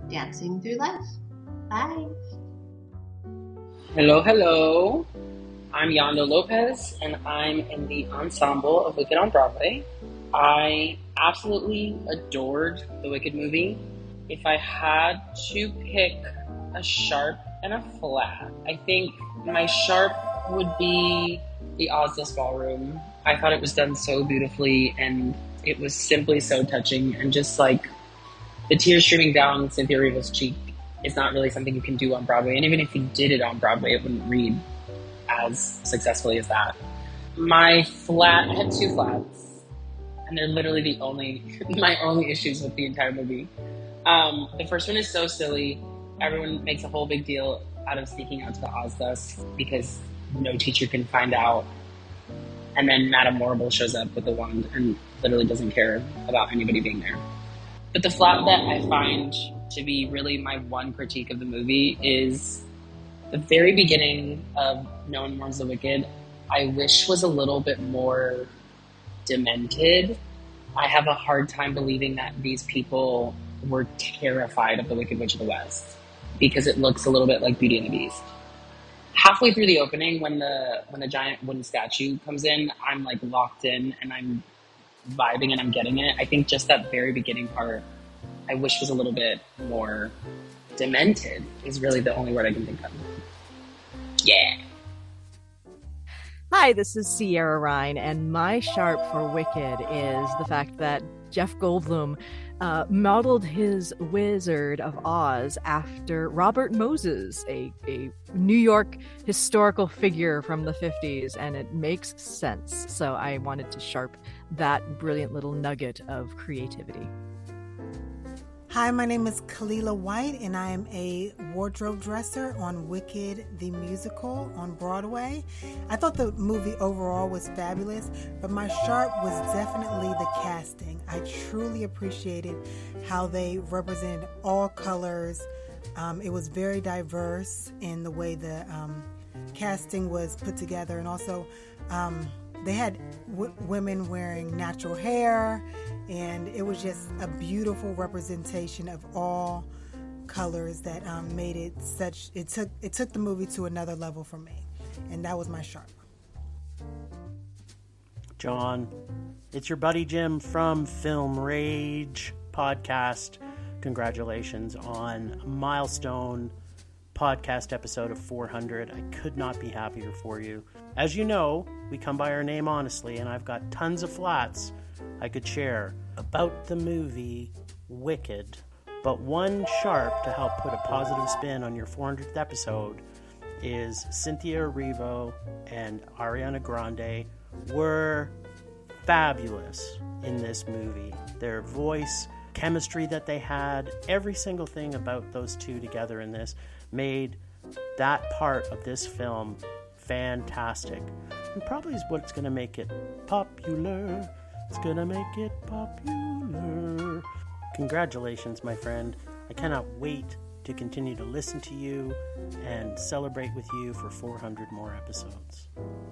dancing through life. Bye. Hello, hello. I'm Yando Lopez, and I'm in the ensemble of Wicked on Broadway. I absolutely adored the Wicked movie. If I had to pick a sharp and a flat, I think my sharp would be the Ozdus Ballroom. I thought it was done so beautifully, and it was simply so touching, and just like the tears streaming down Cynthia Erivo's cheek is not really something you can do on Broadway, and even if you did it on Broadway, it wouldn't read as successfully as that. My flat, I had two flats, and they're literally the only, my only issues with the entire movie. Um, the first one is so silly. Everyone makes a whole big deal out of sneaking out to the Ozdus because no teacher can find out. And then Madame Morrible shows up with the wand and literally doesn't care about anybody being there. But the flat that I find to be really my one critique of the movie is the very beginning of No One Mourns the Wicked. I wish was a little bit more demented. I have a hard time believing that these people were terrified of the Wicked Witch of the West because it looks a little bit like Beauty and the Beast. Halfway through the opening, when the when the giant wooden statue comes in, I'm like locked in and I'm vibing and I'm getting it. I think just that very beginning part, I wish was a little bit more demented is really the only word I can think of. Yeah. Hi, this is Sierra Ryan, and my sharp for Wicked is the fact that Jeff Goldblum uh, modeled his Wizard of Oz after Robert Moses, a, a New York historical figure from the fifties, and it makes sense. So I wanted to sharp that brilliant little nugget of creativity. Hi, my name is Kalila White, and I am a wardrobe dresser on Wicked the Musical on Broadway. I thought the movie overall was fabulous, but my sharp was definitely the casting. I truly appreciated how they represented all colors. Um, it was very diverse in the way the um, casting was put together, and also um, they had w- women wearing natural hair, and it was just a beautiful representation of all colors that um, made it such. It took it took the movie to another level for me, and that was my sharp. John, it's your buddy Jim from Film Rage podcast. Congratulations on a milestone podcast episode of four hundred. I could not be happier for you. As you know, we come by our name honestly, and I've got tons of flats I could share about the movie Wicked. But one sharp to help put a positive spin on your four hundredth episode is Cynthia Erivo and Ariana Grande were fabulous in this movie. Their voice, chemistry that they had, every single thing about those two together in this made that part of this film fantastic. And probably is what's going to make it popular. It's going to make it popular. Congratulations, my friend. I cannot wait to continue to listen to you and celebrate with you for four hundred more episodes.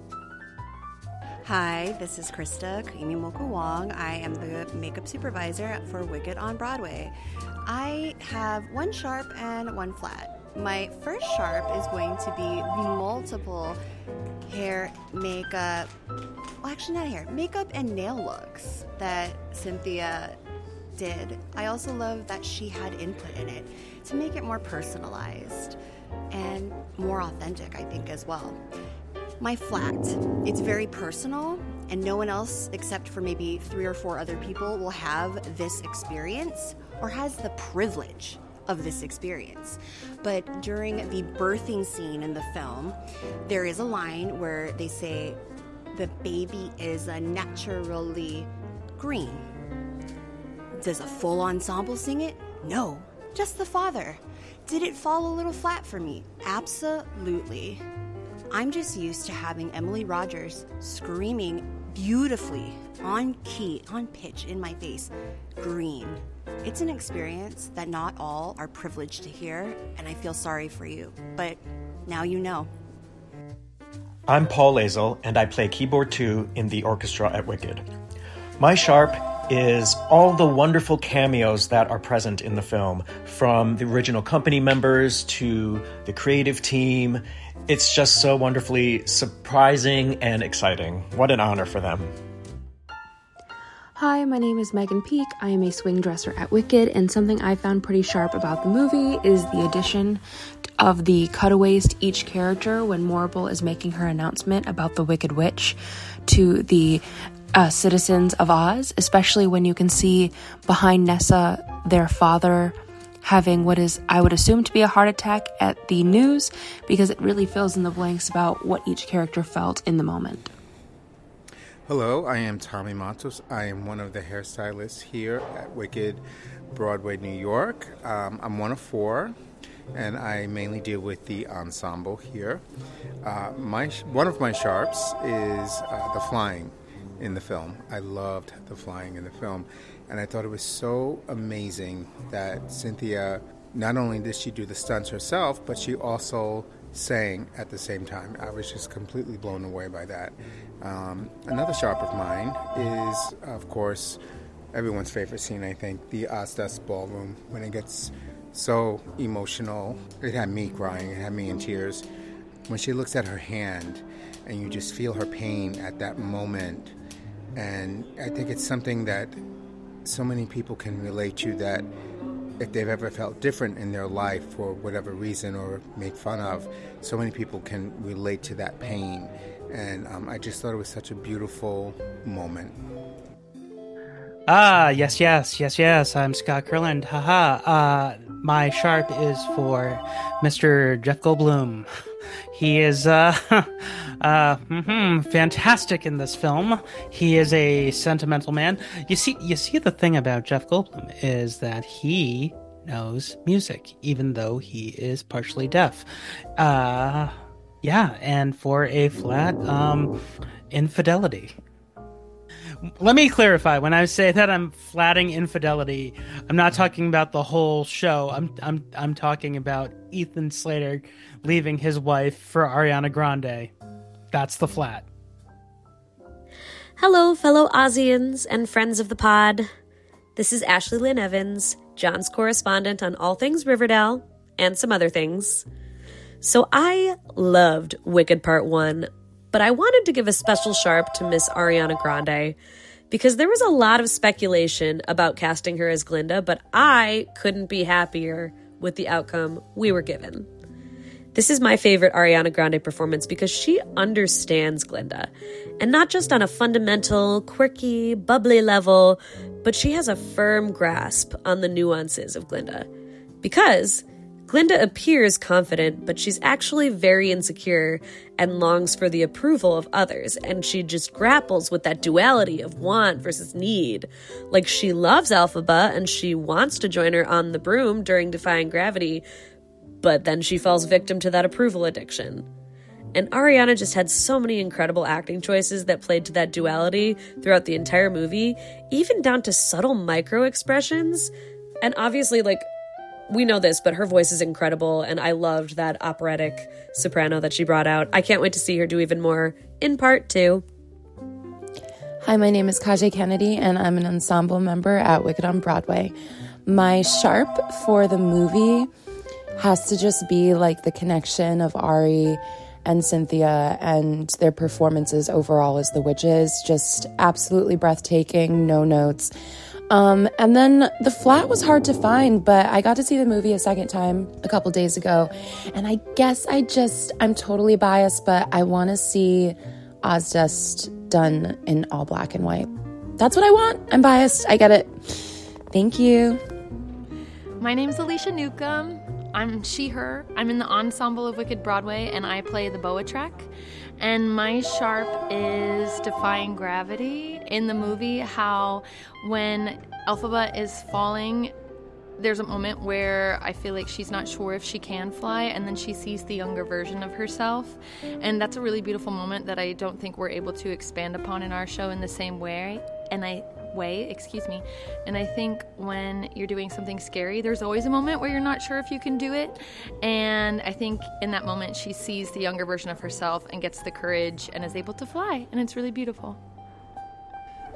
Hi, this is Krista Kuimimoku Wong. I am the makeup supervisor for Wicked on Broadway. I have one sharp and one flat. My first sharp is going to be the multiple hair, makeup, well, actually not hair, makeup and nail looks that Cynthia did. I also love that she had input in it to make it more personalized and more authentic, I think, as well. My flat, it's very personal, and no one else except for maybe three or four other people will have this experience or has the privilege of this experience. But during the birthing scene in the film, there is a line where they say, the baby is a naturally green. Does a full ensemble sing it? No, just the father. Did it fall a little flat for me? Absolutely. I'm just used to having Emily Rogers screaming beautifully, on key, on pitch, in my face, green. It's an experience that not all are privileged to hear, and I feel sorry for you, but now you know. I'm Paul Lazel, and I play keyboard two in the orchestra at Wicked. My sharp is all the wonderful cameos that are present in the film, from the original company members to the creative team. It's just so wonderfully surprising and exciting. What an honor for them. Hi, my name is Megan Peak. I am a swing dresser at Wicked, and something I found pretty sharp about the movie is the addition of the cutaways to each character when Morrible is making her announcement about the Wicked Witch to the uh, citizens of Oz, especially when you can see behind Nessa their father having what is, I would assume, to be a heart attack at the news, because it really fills in the blanks about what each character felt in the moment. Hello, I am Tommy Matos. I am one of the hairstylists here at Wicked Broadway, New York. Um, I'm one of four, and I mainly deal with the ensemble here. Uh, my one of my sharps is uh, the flying in the film. I loved the flying in the film, and I thought it was so amazing that Cynthia, not only did she do the stunts herself, but she also sang at the same time. I was just completely blown away by that. Um, another sharp of mine is, of course, everyone's favorite scene, I think, the Ozdust Ballroom, when it gets so emotional. It had me crying, it had me in tears. When she looks at her hand and you just feel her pain at that moment. And I think it's something that so many people can relate to, that if they've ever felt different in their life for whatever reason or made fun of, so many people can relate to that pain. And um, I just thought it was such a beautiful moment. Ah, yes, yes, yes, yes. I'm Scott Kurland. Haha. Uh, my sharp is for Mister Jeff Goldblum. He is uh, uh, mm-hmm, fantastic in this film. He is a sentimental man. You see, you see, the thing about Jeff Goldblum is that he knows music, even though he is partially deaf. Uh, yeah, and for a flat um, infidelity. Let me clarify. When I say that I'm flatting infidelity, I'm not talking about the whole show. I'm I'm I'm talking about Ethan Slater leaving his wife for Ariana Grande. That's the flat. Hello, fellow Ozians and friends of the pod. This is Ashley Lynn Evans, John's correspondent on all things Riverdale and some other things. So I loved Wicked Part one, but I wanted to give a special sharp to Miss Ariana Grande because there was a lot of speculation about casting her as Glinda, but I couldn't be happier with the outcome we were given. This is my favorite Ariana Grande performance because she understands Glinda, and not just on a fundamental, quirky, bubbly level, but she has a firm grasp on the nuances of Glinda. Because Glinda appears confident, but she's actually very insecure and longs for the approval of others, and she just grapples with that duality of want versus need. Like, she loves Elphaba, and she wants to join her on the broom during Defying Gravity, but then she falls victim to that approval addiction. And Ariana just had so many incredible acting choices that played to that duality throughout the entire movie, even down to subtle micro expressions. And obviously, like, we know this, but her voice is incredible, and I loved that operatic soprano that she brought out. I can't wait to see her do even more in part two. Hi, my name is Kajay Kennedy, and I'm an ensemble member at Wicked on Broadway. My sharp for the movie has to just be like the connection of Ari and Cynthia and their performances overall as the witches. Just absolutely breathtaking, no notes. Um, and then the flat was hard to find, but I got to see the movie a second time a couple days ago. And I guess I just, I'm totally biased, but I want to see Ozdust done in all black and white. That's what I want. I'm biased. I get it. Thank you. My name's Alicia Newcomb. I'm she, her. I'm in the ensemble of Wicked Broadway, and I play the Boa track. And my sharp is Defying Gravity. In the movie, how when Elphaba is falling, there's a moment where I feel like she's not sure if she can fly, and then she sees the younger version of herself. And that's a really beautiful moment that I don't think we're able to expand upon in our show in the same way. And I way, excuse me. And I think when you're doing something scary, there's always a moment where you're not sure if you can do it. And I think in that moment, she sees the younger version of herself and gets the courage and is able to fly. And it's really beautiful.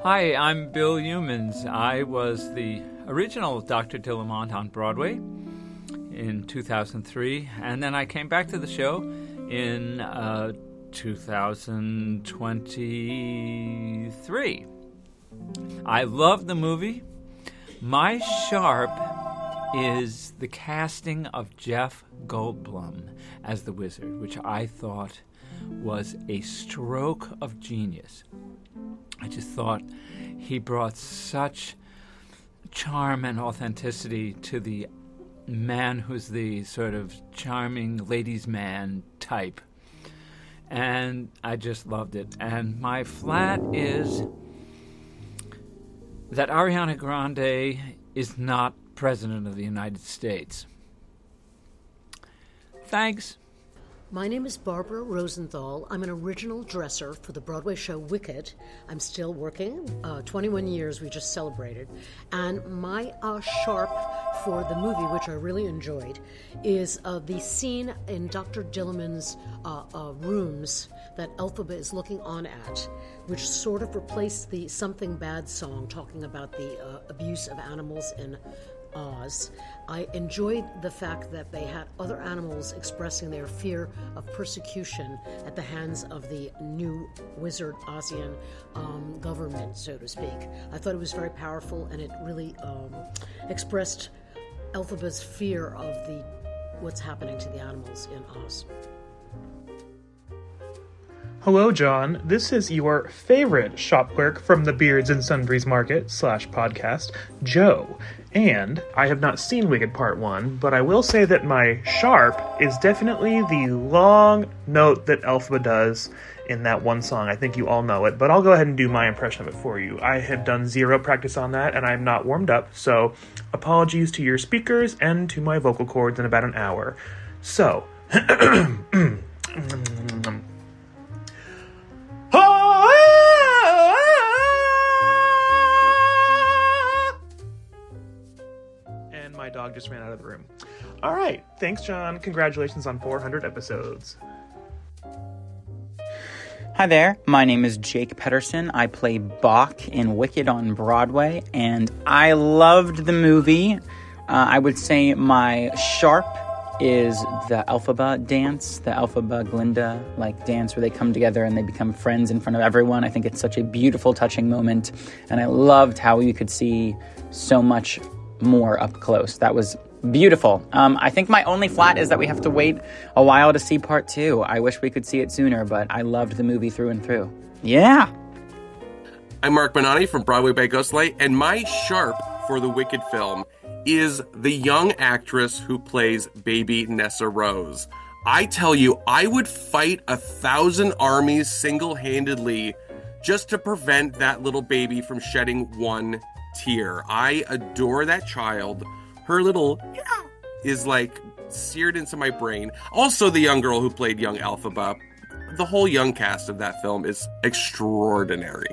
Hi, I'm Bill Humans. I was the original Doctor Dillamont on Broadway in two thousand three, and then I came back to the show in uh, two thousand twenty-three. I love the movie. My sharp is the casting of Jeff Goldblum as the wizard, which I thought was a stroke of genius. I just thought he brought such charm and authenticity to the man who's the sort of charming ladies' man type. And I just loved it. And my flat is that Ariana Grande is not President of the United States. Thanks. My name is Barbara Rosenthal. I'm an original dresser for the Broadway show Wicked. I'm still working. Uh, twenty-one years we just celebrated. And my uh, sharp for the movie, which I really enjoyed, is uh, the scene in Doctor Dillamon's uh, uh, rooms that Elphaba is looking on at, which sort of replaced the Something Bad song talking about the uh, abuse of animals in Oz. I enjoyed the fact that they had other animals expressing their fear of persecution at the hands of the new wizard Ozian um, government, so to speak. I thought it was very powerful, and it really um, expressed Elphaba's fear of the what's happening to the animals in Oz. Hello, John. This is your favorite shop clerk from the Beards and Sundries Market slash podcast, Joe. And I have not seen Wicked Part one, but I will say that my sharp is definitely the long note that Elphaba does in that one song. I think you all know it, but I'll go ahead and do my impression of it for you. I have done zero practice on that, and I'm not warmed up, so apologies to your speakers and to my vocal cords in about an hour. So... And my dog just ran out of the room. All right. Thanks, John. Congratulations on four hundred episodes. Hi there. My name is Jake Pedersen. I play Bach in Wicked on Broadway, and I loved the movie. Uh, I would say my sharp is the Elphaba dance, the Elphaba Glinda like dance where they come together and they become friends in front of everyone. I think it's such a beautiful, touching moment, and I loved how you could see so much more up close. That was beautiful. Um, I think my only flat is that we have to wait a while to see part two. I wish we could see it sooner, but I loved the movie through and through. Yeah! I'm Mark Bonanni from Broadway by Ghostlight, and my sharp for the Wicked film is the young actress who plays baby Nessa Rose. I tell you, I would fight a thousand armies single-handedly just to prevent that little baby from shedding one tear. I adore that child. Her little yeah is like seared into my brain. Also, the young girl who played young Elphaba. The whole young cast of that film is extraordinary.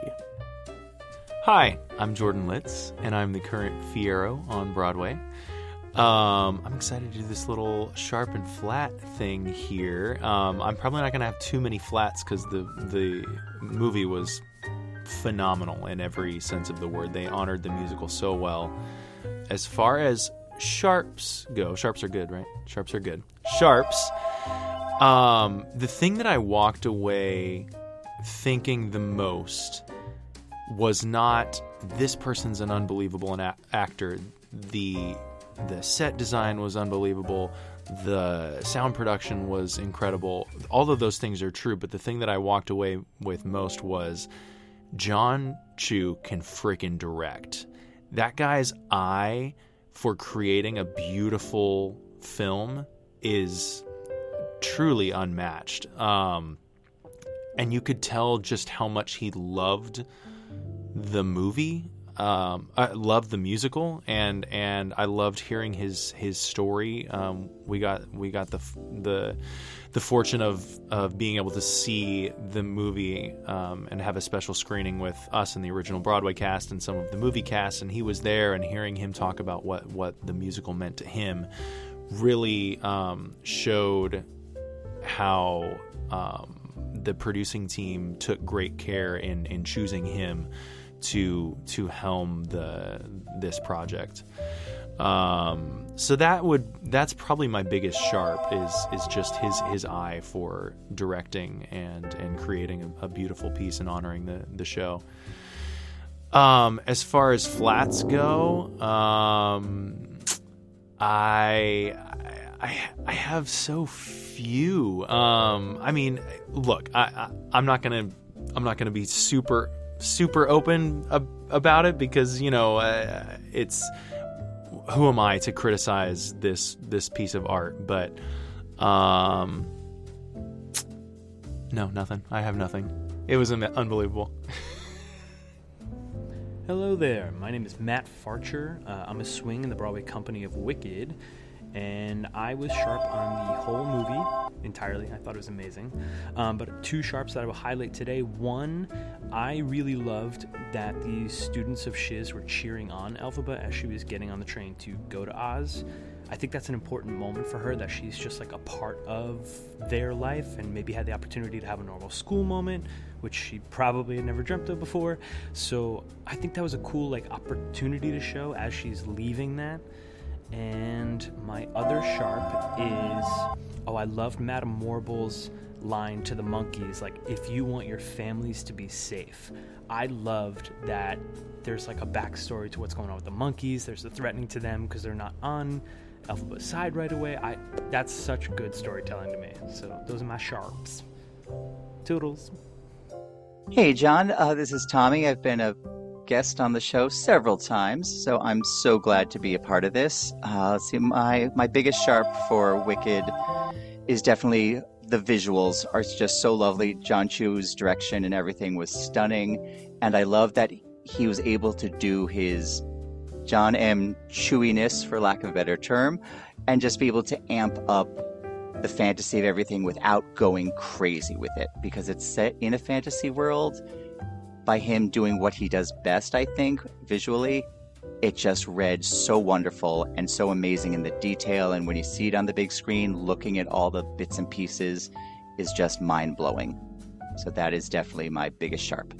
Hi, I'm Jordan Litz, and I'm the current Fiero on Broadway. Um, I'm excited to do this little sharp and flat thing here. Um, I'm probably not going to have too many flats because the the movie was phenomenal in every sense of the word. They honored the musical so well. As far as sharps go, sharps are good, right? Sharps are good. Sharps. Um, the thing that I walked away thinking the most was not this person's an unbelievable an a- actor. The the set design was unbelievable. The sound production was incredible. All of those things are true, but the thing that I walked away with most was John Chu can freaking direct. That guy's eye for creating a beautiful film is truly unmatched. Um, and you could tell just how much he loved the movie. Um, I loved the musical, and and I loved hearing his his story. Um, we got we got the the the fortune of of being able to see the movie um, and have a special screening with us and the original Broadway cast and some of the movie cast, and he was there, and hearing him talk about what what the musical meant to him really um, showed how um, the producing team took great care in in choosing him to to helm the this project. Um, so that would that's probably my biggest sharp is is just his his eye for directing and and creating a, a beautiful piece and honoring the the show. Um, as far as flats go, um, I, I I have so few. Um, I mean, look, I, I I'm not gonna I'm not gonna be super super open ab- about it because you know uh, it's. Who am I to criticize this this piece of art? But um, no, nothing. I have nothing. It was un- unbelievable. Hello there. My name is Matt Farcher. Uh, I'm a swing in the Broadway company of Wicked, and I was sharp on the whole movie entirely. I thought it was amazing. Um, but two sharps that I will highlight today. One, I really loved that the students of Shiz were cheering on Elphaba as she was getting on the train to go to Oz. I think that's an important moment for her, that she's just like a part of their life and maybe had the opportunity to have a normal school moment, which she probably had never dreamt of before. So I think that was a cool like opportunity to show as she's leaving that. And my other sharp is, oh, I loved Madame Morble's line to the monkeys, like, if you want your families to be safe. I loved that there's like a backstory to what's going on with the monkeys. There's the threatening to them because they're not on Elphaba's side right away. I that's such good storytelling to me. So those are my sharps. Toodles. Hey, John, uh, this is Tommy. I've been a guest on the show several times, so I'm so glad to be a part of this. Uh, let's see, my, my biggest sharp for Wicked is definitely the visuals are just so lovely. John Chu's direction and everything was stunning, and I love that he was able to do his John M. Chewiness, for lack of a better term, and just be able to amp up the fantasy of everything without going crazy with it, because it's set in a fantasy world. By him doing what he does best, I think, visually, it just read so wonderful and so amazing in the detail, and when you see it on the big screen, looking at all the bits and pieces is just mind-blowing. So that is definitely my biggest sharp.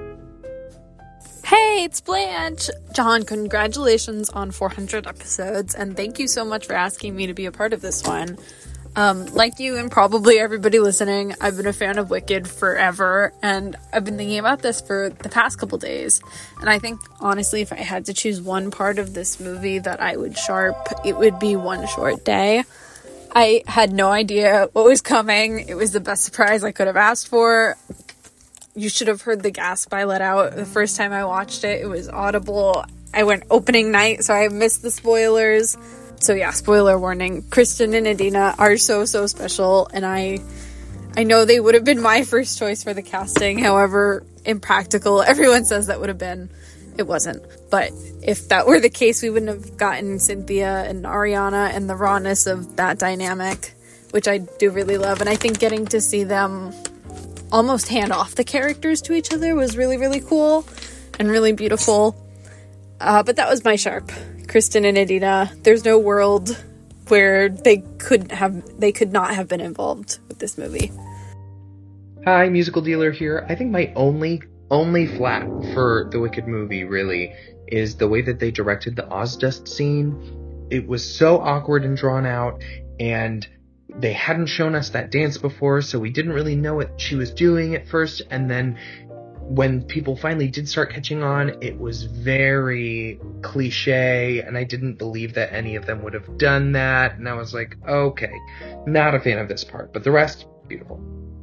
Hey, it's Blanche! John, congratulations on four hundred episodes, and thank you so much for asking me to be a part of this one. Um, like you and probably everybody listening, I've been a fan of Wicked forever, and I've been thinking about this for the past couple days. And I think, honestly, if I had to choose one part of this movie that I would sharp, it would be One Short Day. I had no idea what was coming. It was the best surprise I could have asked for. You should have heard the gasp I let out the first time I watched it. It was audible. I went opening night, so I missed the spoilers. So yeah, spoiler warning, Kristen and Adina are so, so special, and I I know they would have been my first choice for the casting. However impractical everyone says that would have been, it wasn't. But if that were the case, we wouldn't have gotten Cynthia and Ariana and the rawness of that dynamic, which I do really love. And I think getting to see them almost hand off the characters to each other was really, really cool and really beautiful. Uh, but that was my sharp. Kristen and Adina. There's no world where they couldn't have, they could not have been involved with this movie. Hi, Musical Dealer here. I think my only, only flat for the Wicked movie, really, is the way that they directed the Ozdust scene. It was so awkward and drawn out, and they hadn't shown us that dance before, so we didn't really know what she was doing at first, and then when people finally did start catching on, it was very cliche, and I didn't believe that any of them would have done that, and I was like, okay, not a fan of this part, but the rest, beautiful.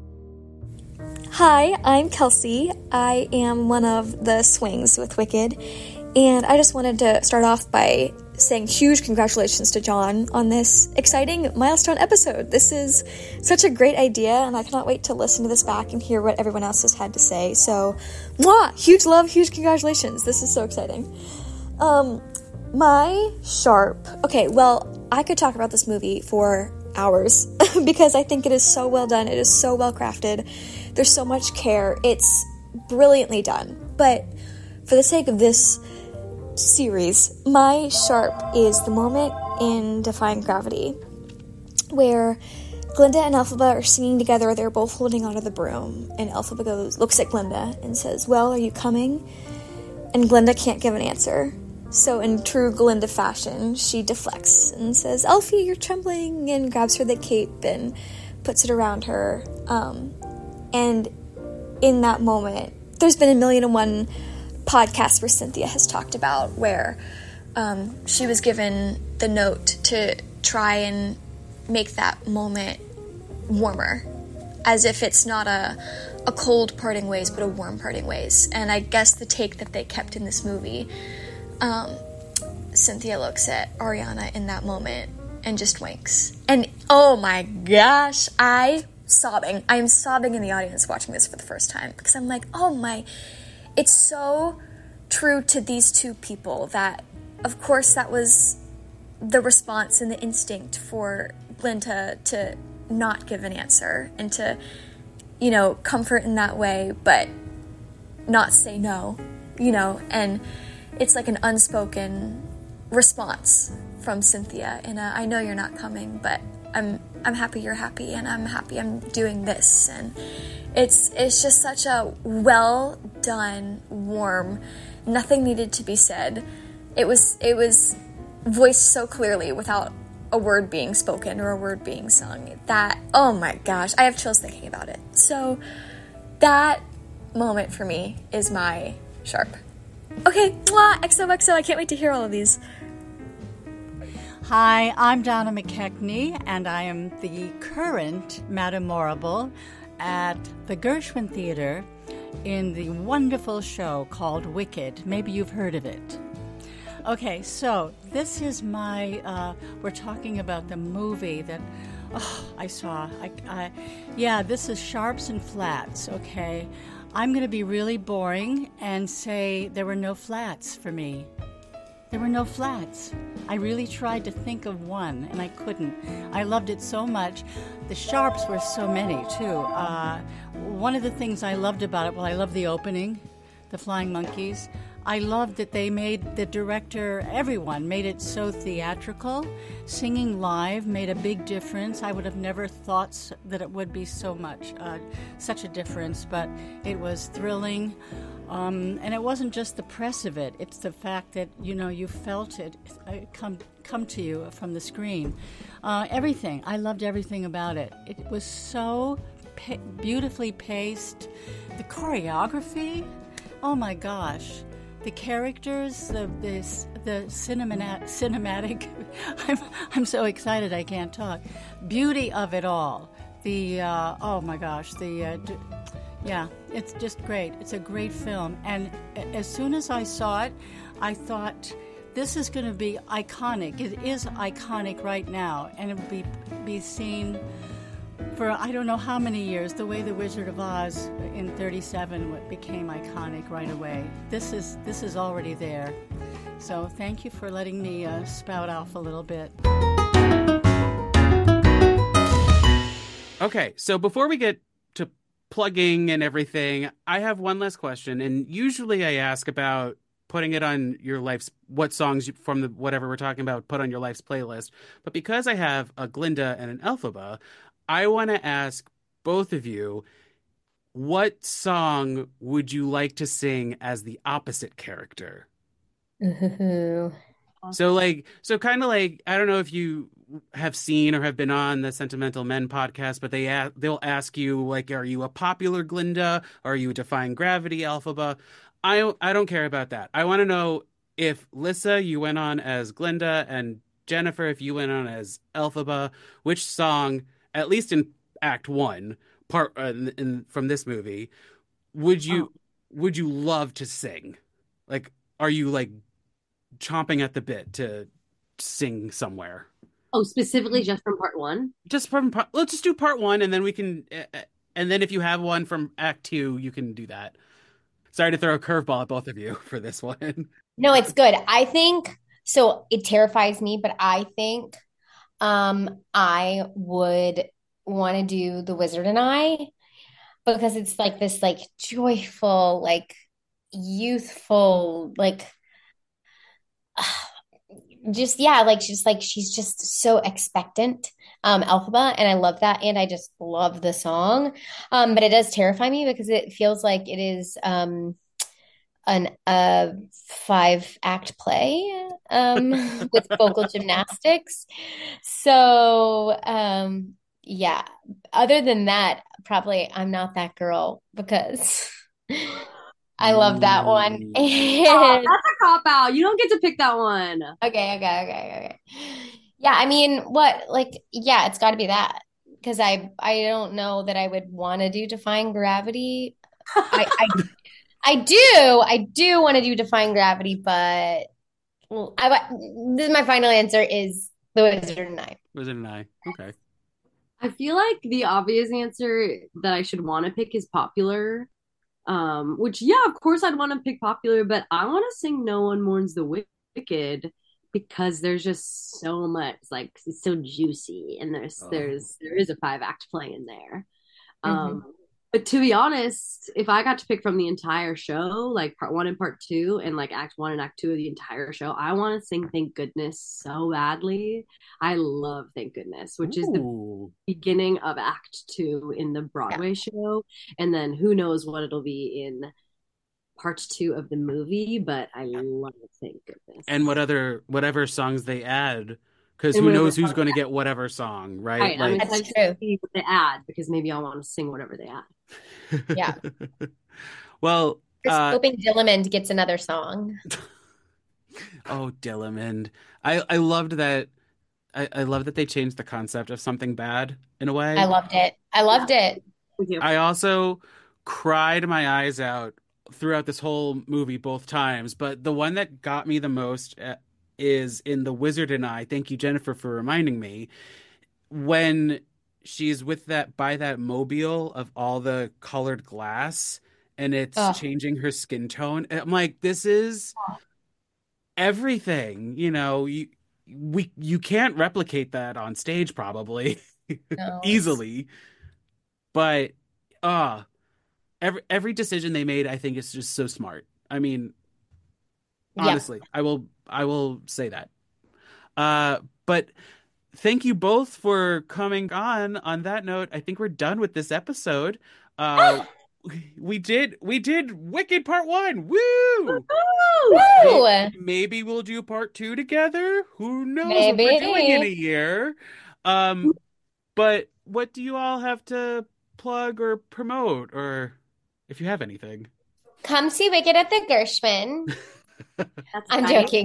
Hi, I'm Kelsey. I am one of the swings with Wicked, and I just wanted to start off by saying huge congratulations to John on this exciting milestone episode. This is such a great idea, and I cannot wait to listen to this back and hear what everyone else has had to say. So, mwah! Huge love, huge congratulations. This is so exciting. Um, my sharp... Okay, well, I could talk about this movie for hours because I think it is so well done. It is so well crafted. There's so much care. It's brilliantly done. But for the sake of this series, my sharp is the moment in Defying Gravity where Glinda and Elphaba are singing together. They're both holding onto the broom, and Elphaba goes, looks at Glinda and says, "Well, are you coming?" and Glinda can't give an answer. So in true Glinda fashion, she deflects and says, Elfie, you're trembling, and grabs her the cape and puts it around her. Um, and in that moment, there's been a million and one podcasts where Cynthia has talked about where um, she was given the note to try and make that moment warmer, as if it's not a, a cold parting ways, but a warm parting ways. And I guess the take that they kept in this movie, Um, Cynthia looks at Ariana in that moment and just winks. And oh my gosh, I sobbing. I am sobbing in the audience watching this for the first time because I'm like, oh my, it's so true to these two people that, of course, that was the response and the instinct for Glinda to not give an answer and to, you know, comfort in that way, but not say no, you know, and it's like an unspoken response from Cynthia, and uh, I know you're not coming, but I'm I'm happy you're happy, and I'm happy I'm doing this, and it's it's just such a well done, warm, nothing needed to be said. It was it was voiced so clearly without a word being spoken or a word being sung. That, oh my gosh, I have chills thinking about it. So that moment for me is my Sharp. Okay, mwah, X O X O, I can't wait to hear all of these. Hi, I'm Donna McKechnie, and I am the current Madame Morrible at the Gershwin Theater in the wonderful show called Wicked. Maybe you've heard of it. Okay, so this is my, uh, we're talking about the movie that oh, I saw. I, I, yeah, this is Sharps and Flats, okay? I'm going to be really boring and say there were no flats for me. There were no flats. I really tried to think of one, and I couldn't. I loved it so much. The Sharps were so many, too. Uh, one of the things I loved about it, well, I loved the opening, the Flying Monkeys. I loved that they made, the director, everyone made it so theatrical. Singing live made a big difference. I would have never thought that it would be so much, uh, such a difference, but it was thrilling. Um, and it wasn't just the press of it. It's the fact that, you know, you felt it come come to you from the screen. Uh, everything. I loved everything about it. It was so pa- beautifully paced. The choreography, oh my gosh. The characters, the the, the cinematic, cinematic I'm, I'm so excited I can't talk. Beauty of it all. The, uh, oh my gosh, the, uh, d- yeah, it's just great. It's a great film. And as soon as I saw it, I thought, this is going to be iconic. It is iconic right now, and it will be, be seen for I don't know how many years, the way The Wizard of Oz in thirty-seven became iconic right away. This is this is already there. So thank you for letting me uh, spout off a little bit. Okay, so before we get to plugging and everything, I have one last question. And usually I ask about putting it on your life's, what songs from the whatever we're talking about, put on your life's playlist. But because I have a Glinda and an Elphaba, I want to ask both of you, what song would you like to sing as the opposite character? Ooh. So like, so kind of like, I don't know if you have seen or have been on the Sentimental Men podcast, but they a- they'll ask you like, are you a popular Glinda? Are you a Defying Gravity Elphaba? I I don't care about that. I want to know if Lissa, you went on as Glinda, and Jennifer, if you went on as Elphaba, which song, at least in Act One, part uh, in, in from this movie, would you oh. would you love to sing? Like, are you like chomping at the bit to sing somewhere? Oh, specifically just from part one? Just from part. Let's just do part one, and then we can. Uh, and then if you have one from Act Two, you can do that. Sorry to throw a curveball at both of you for this one. No, it's good. I think so. It terrifies me, but I think. Um, I would want to do The Wizard and I, because it's like this like joyful, like youthful, like just yeah, like she's like she's just so expectant, um, Elphaba, and I love that, and I just love the song. Um, but it does terrify me because it feels like it is um an a five act play um, with vocal gymnastics. So um, yeah, other than that, probably I'm not that girl because I love that one. Oh, that's a cop out. You don't get to pick that one. Okay, okay, okay, okay. Yeah, I mean, what, like, yeah, it's got to be that because I I don't know that I would want to do Defying Gravity. I, I I do, I do want to do Defying Gravity, but well, I this is my final answer is The Wizard and I. Wizard and I. Okay. I feel like the obvious answer that I should want to pick is Popular. Um, which yeah, of course I'd want to pick Popular, but I want to sing No One Mourns the Wicked because there's just so much, like it's so juicy, and there's oh. there's there is a five act play in there. Um, mm-hmm. But to be honest, if I got to pick from the entire show, like part one and part two, and like act one and act two of the entire show, I want to sing Thank Goodness so badly. I love Thank Goodness, which Ooh. is the beginning of act two in the Broadway yeah. show. And then who knows what it'll be in part two of the movie, but I love Thank Goodness. And what other, whatever songs they add, because who knows who's going to get whatever song, right? right like, I'm excited to see what they add, because maybe I'll want to sing whatever they add. Yeah. Well, just uh, hoping Dillamond gets another song. Oh, Dillamond! I I loved that. I, I love that they changed the concept of something bad in a way. I loved it. I loved yeah. it. I also cried my eyes out throughout this whole movie both times, but the one that got me the most is in The Wizard and I. Thank you, Jennifer, for reminding me. When she's with that by that mobile of all the colored glass and it's oh. changing her skin tone. I'm like, this is everything, you know, you we you can't replicate that on stage probably no. easily. But uh every every decision they made, I think, is just so smart. I mean, honestly, yeah. I will I will say that. Uh but thank you both for coming on. On that note, I think we're done with this episode. Uh, we did, we did Wicked Part One. Woo! Woo! Maybe, maybe we'll do Part Two together. Who knows maybe. what we're doing in a year? Um, but what do you all have to plug or promote, or if you have anything? Come see Wicked at the Gershwin. I'm funny. Joking.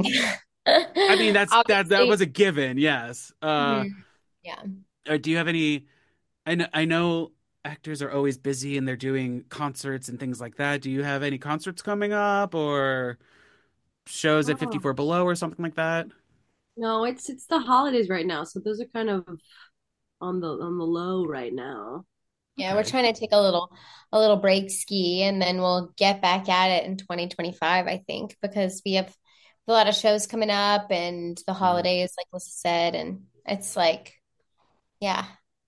I mean, that's that that was a given, yes. Uh, mm-hmm. Yeah. Uh, do you have any? I know, I know actors are always busy and they're doing concerts and things like that. Do you have any concerts coming up or shows oh. at fifty-four Below or something like that? No, it's it's the holidays right now, so those are kind of on the on the low right now. Yeah, okay. We're trying to take a little a little break ski, and then we'll get back at it in twenty twenty-five, I think, because we have a lot of shows coming up and the holidays, like Lisa said, and it's like, yeah.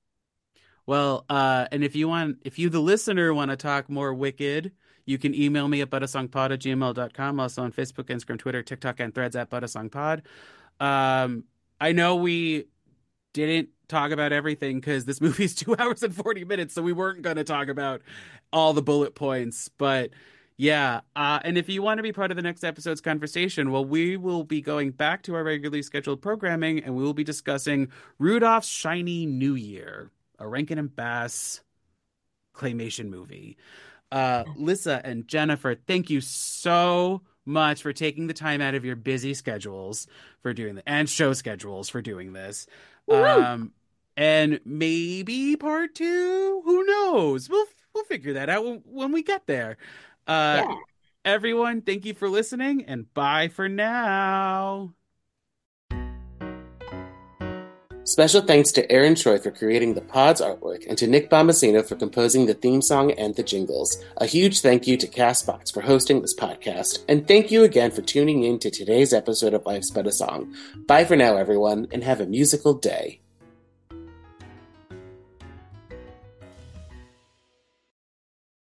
Well, uh, and if you want, if you, the listener, want to talk more Wicked, you can email me at buttasongpod at gmail dot com. Also on Facebook, Instagram, Twitter, TikTok, and Threads at buttasongpod. Um, I know we didn't talk about everything because this movie's two hours and forty minutes, so we weren't going to talk about all the bullet points, but yeah, uh, and if you want to be part of the next episode's conversation, well, we will be going back to our regularly scheduled programming, and we will be discussing Rudolph's Shiny New Year, a Rankin and Bass claymation movie. Uh, Lisa and Jennifer, thank you so much for taking the time out of your busy schedules for doing that, and show schedules for doing this. Um, and maybe part two, who knows? We'll we'll figure that out when, when we get there. Uh, yeah. Everyone, thank you for listening, and bye for now. Special thanks to Aaron Choi for creating the pod's artwork, and to Nick Bombasino for composing the theme song and the jingles. A huge thank you to CastBox for hosting this podcast, and thank you again for tuning in to today's episode of Life's But a Song. Bye for now, everyone, and have a musical day.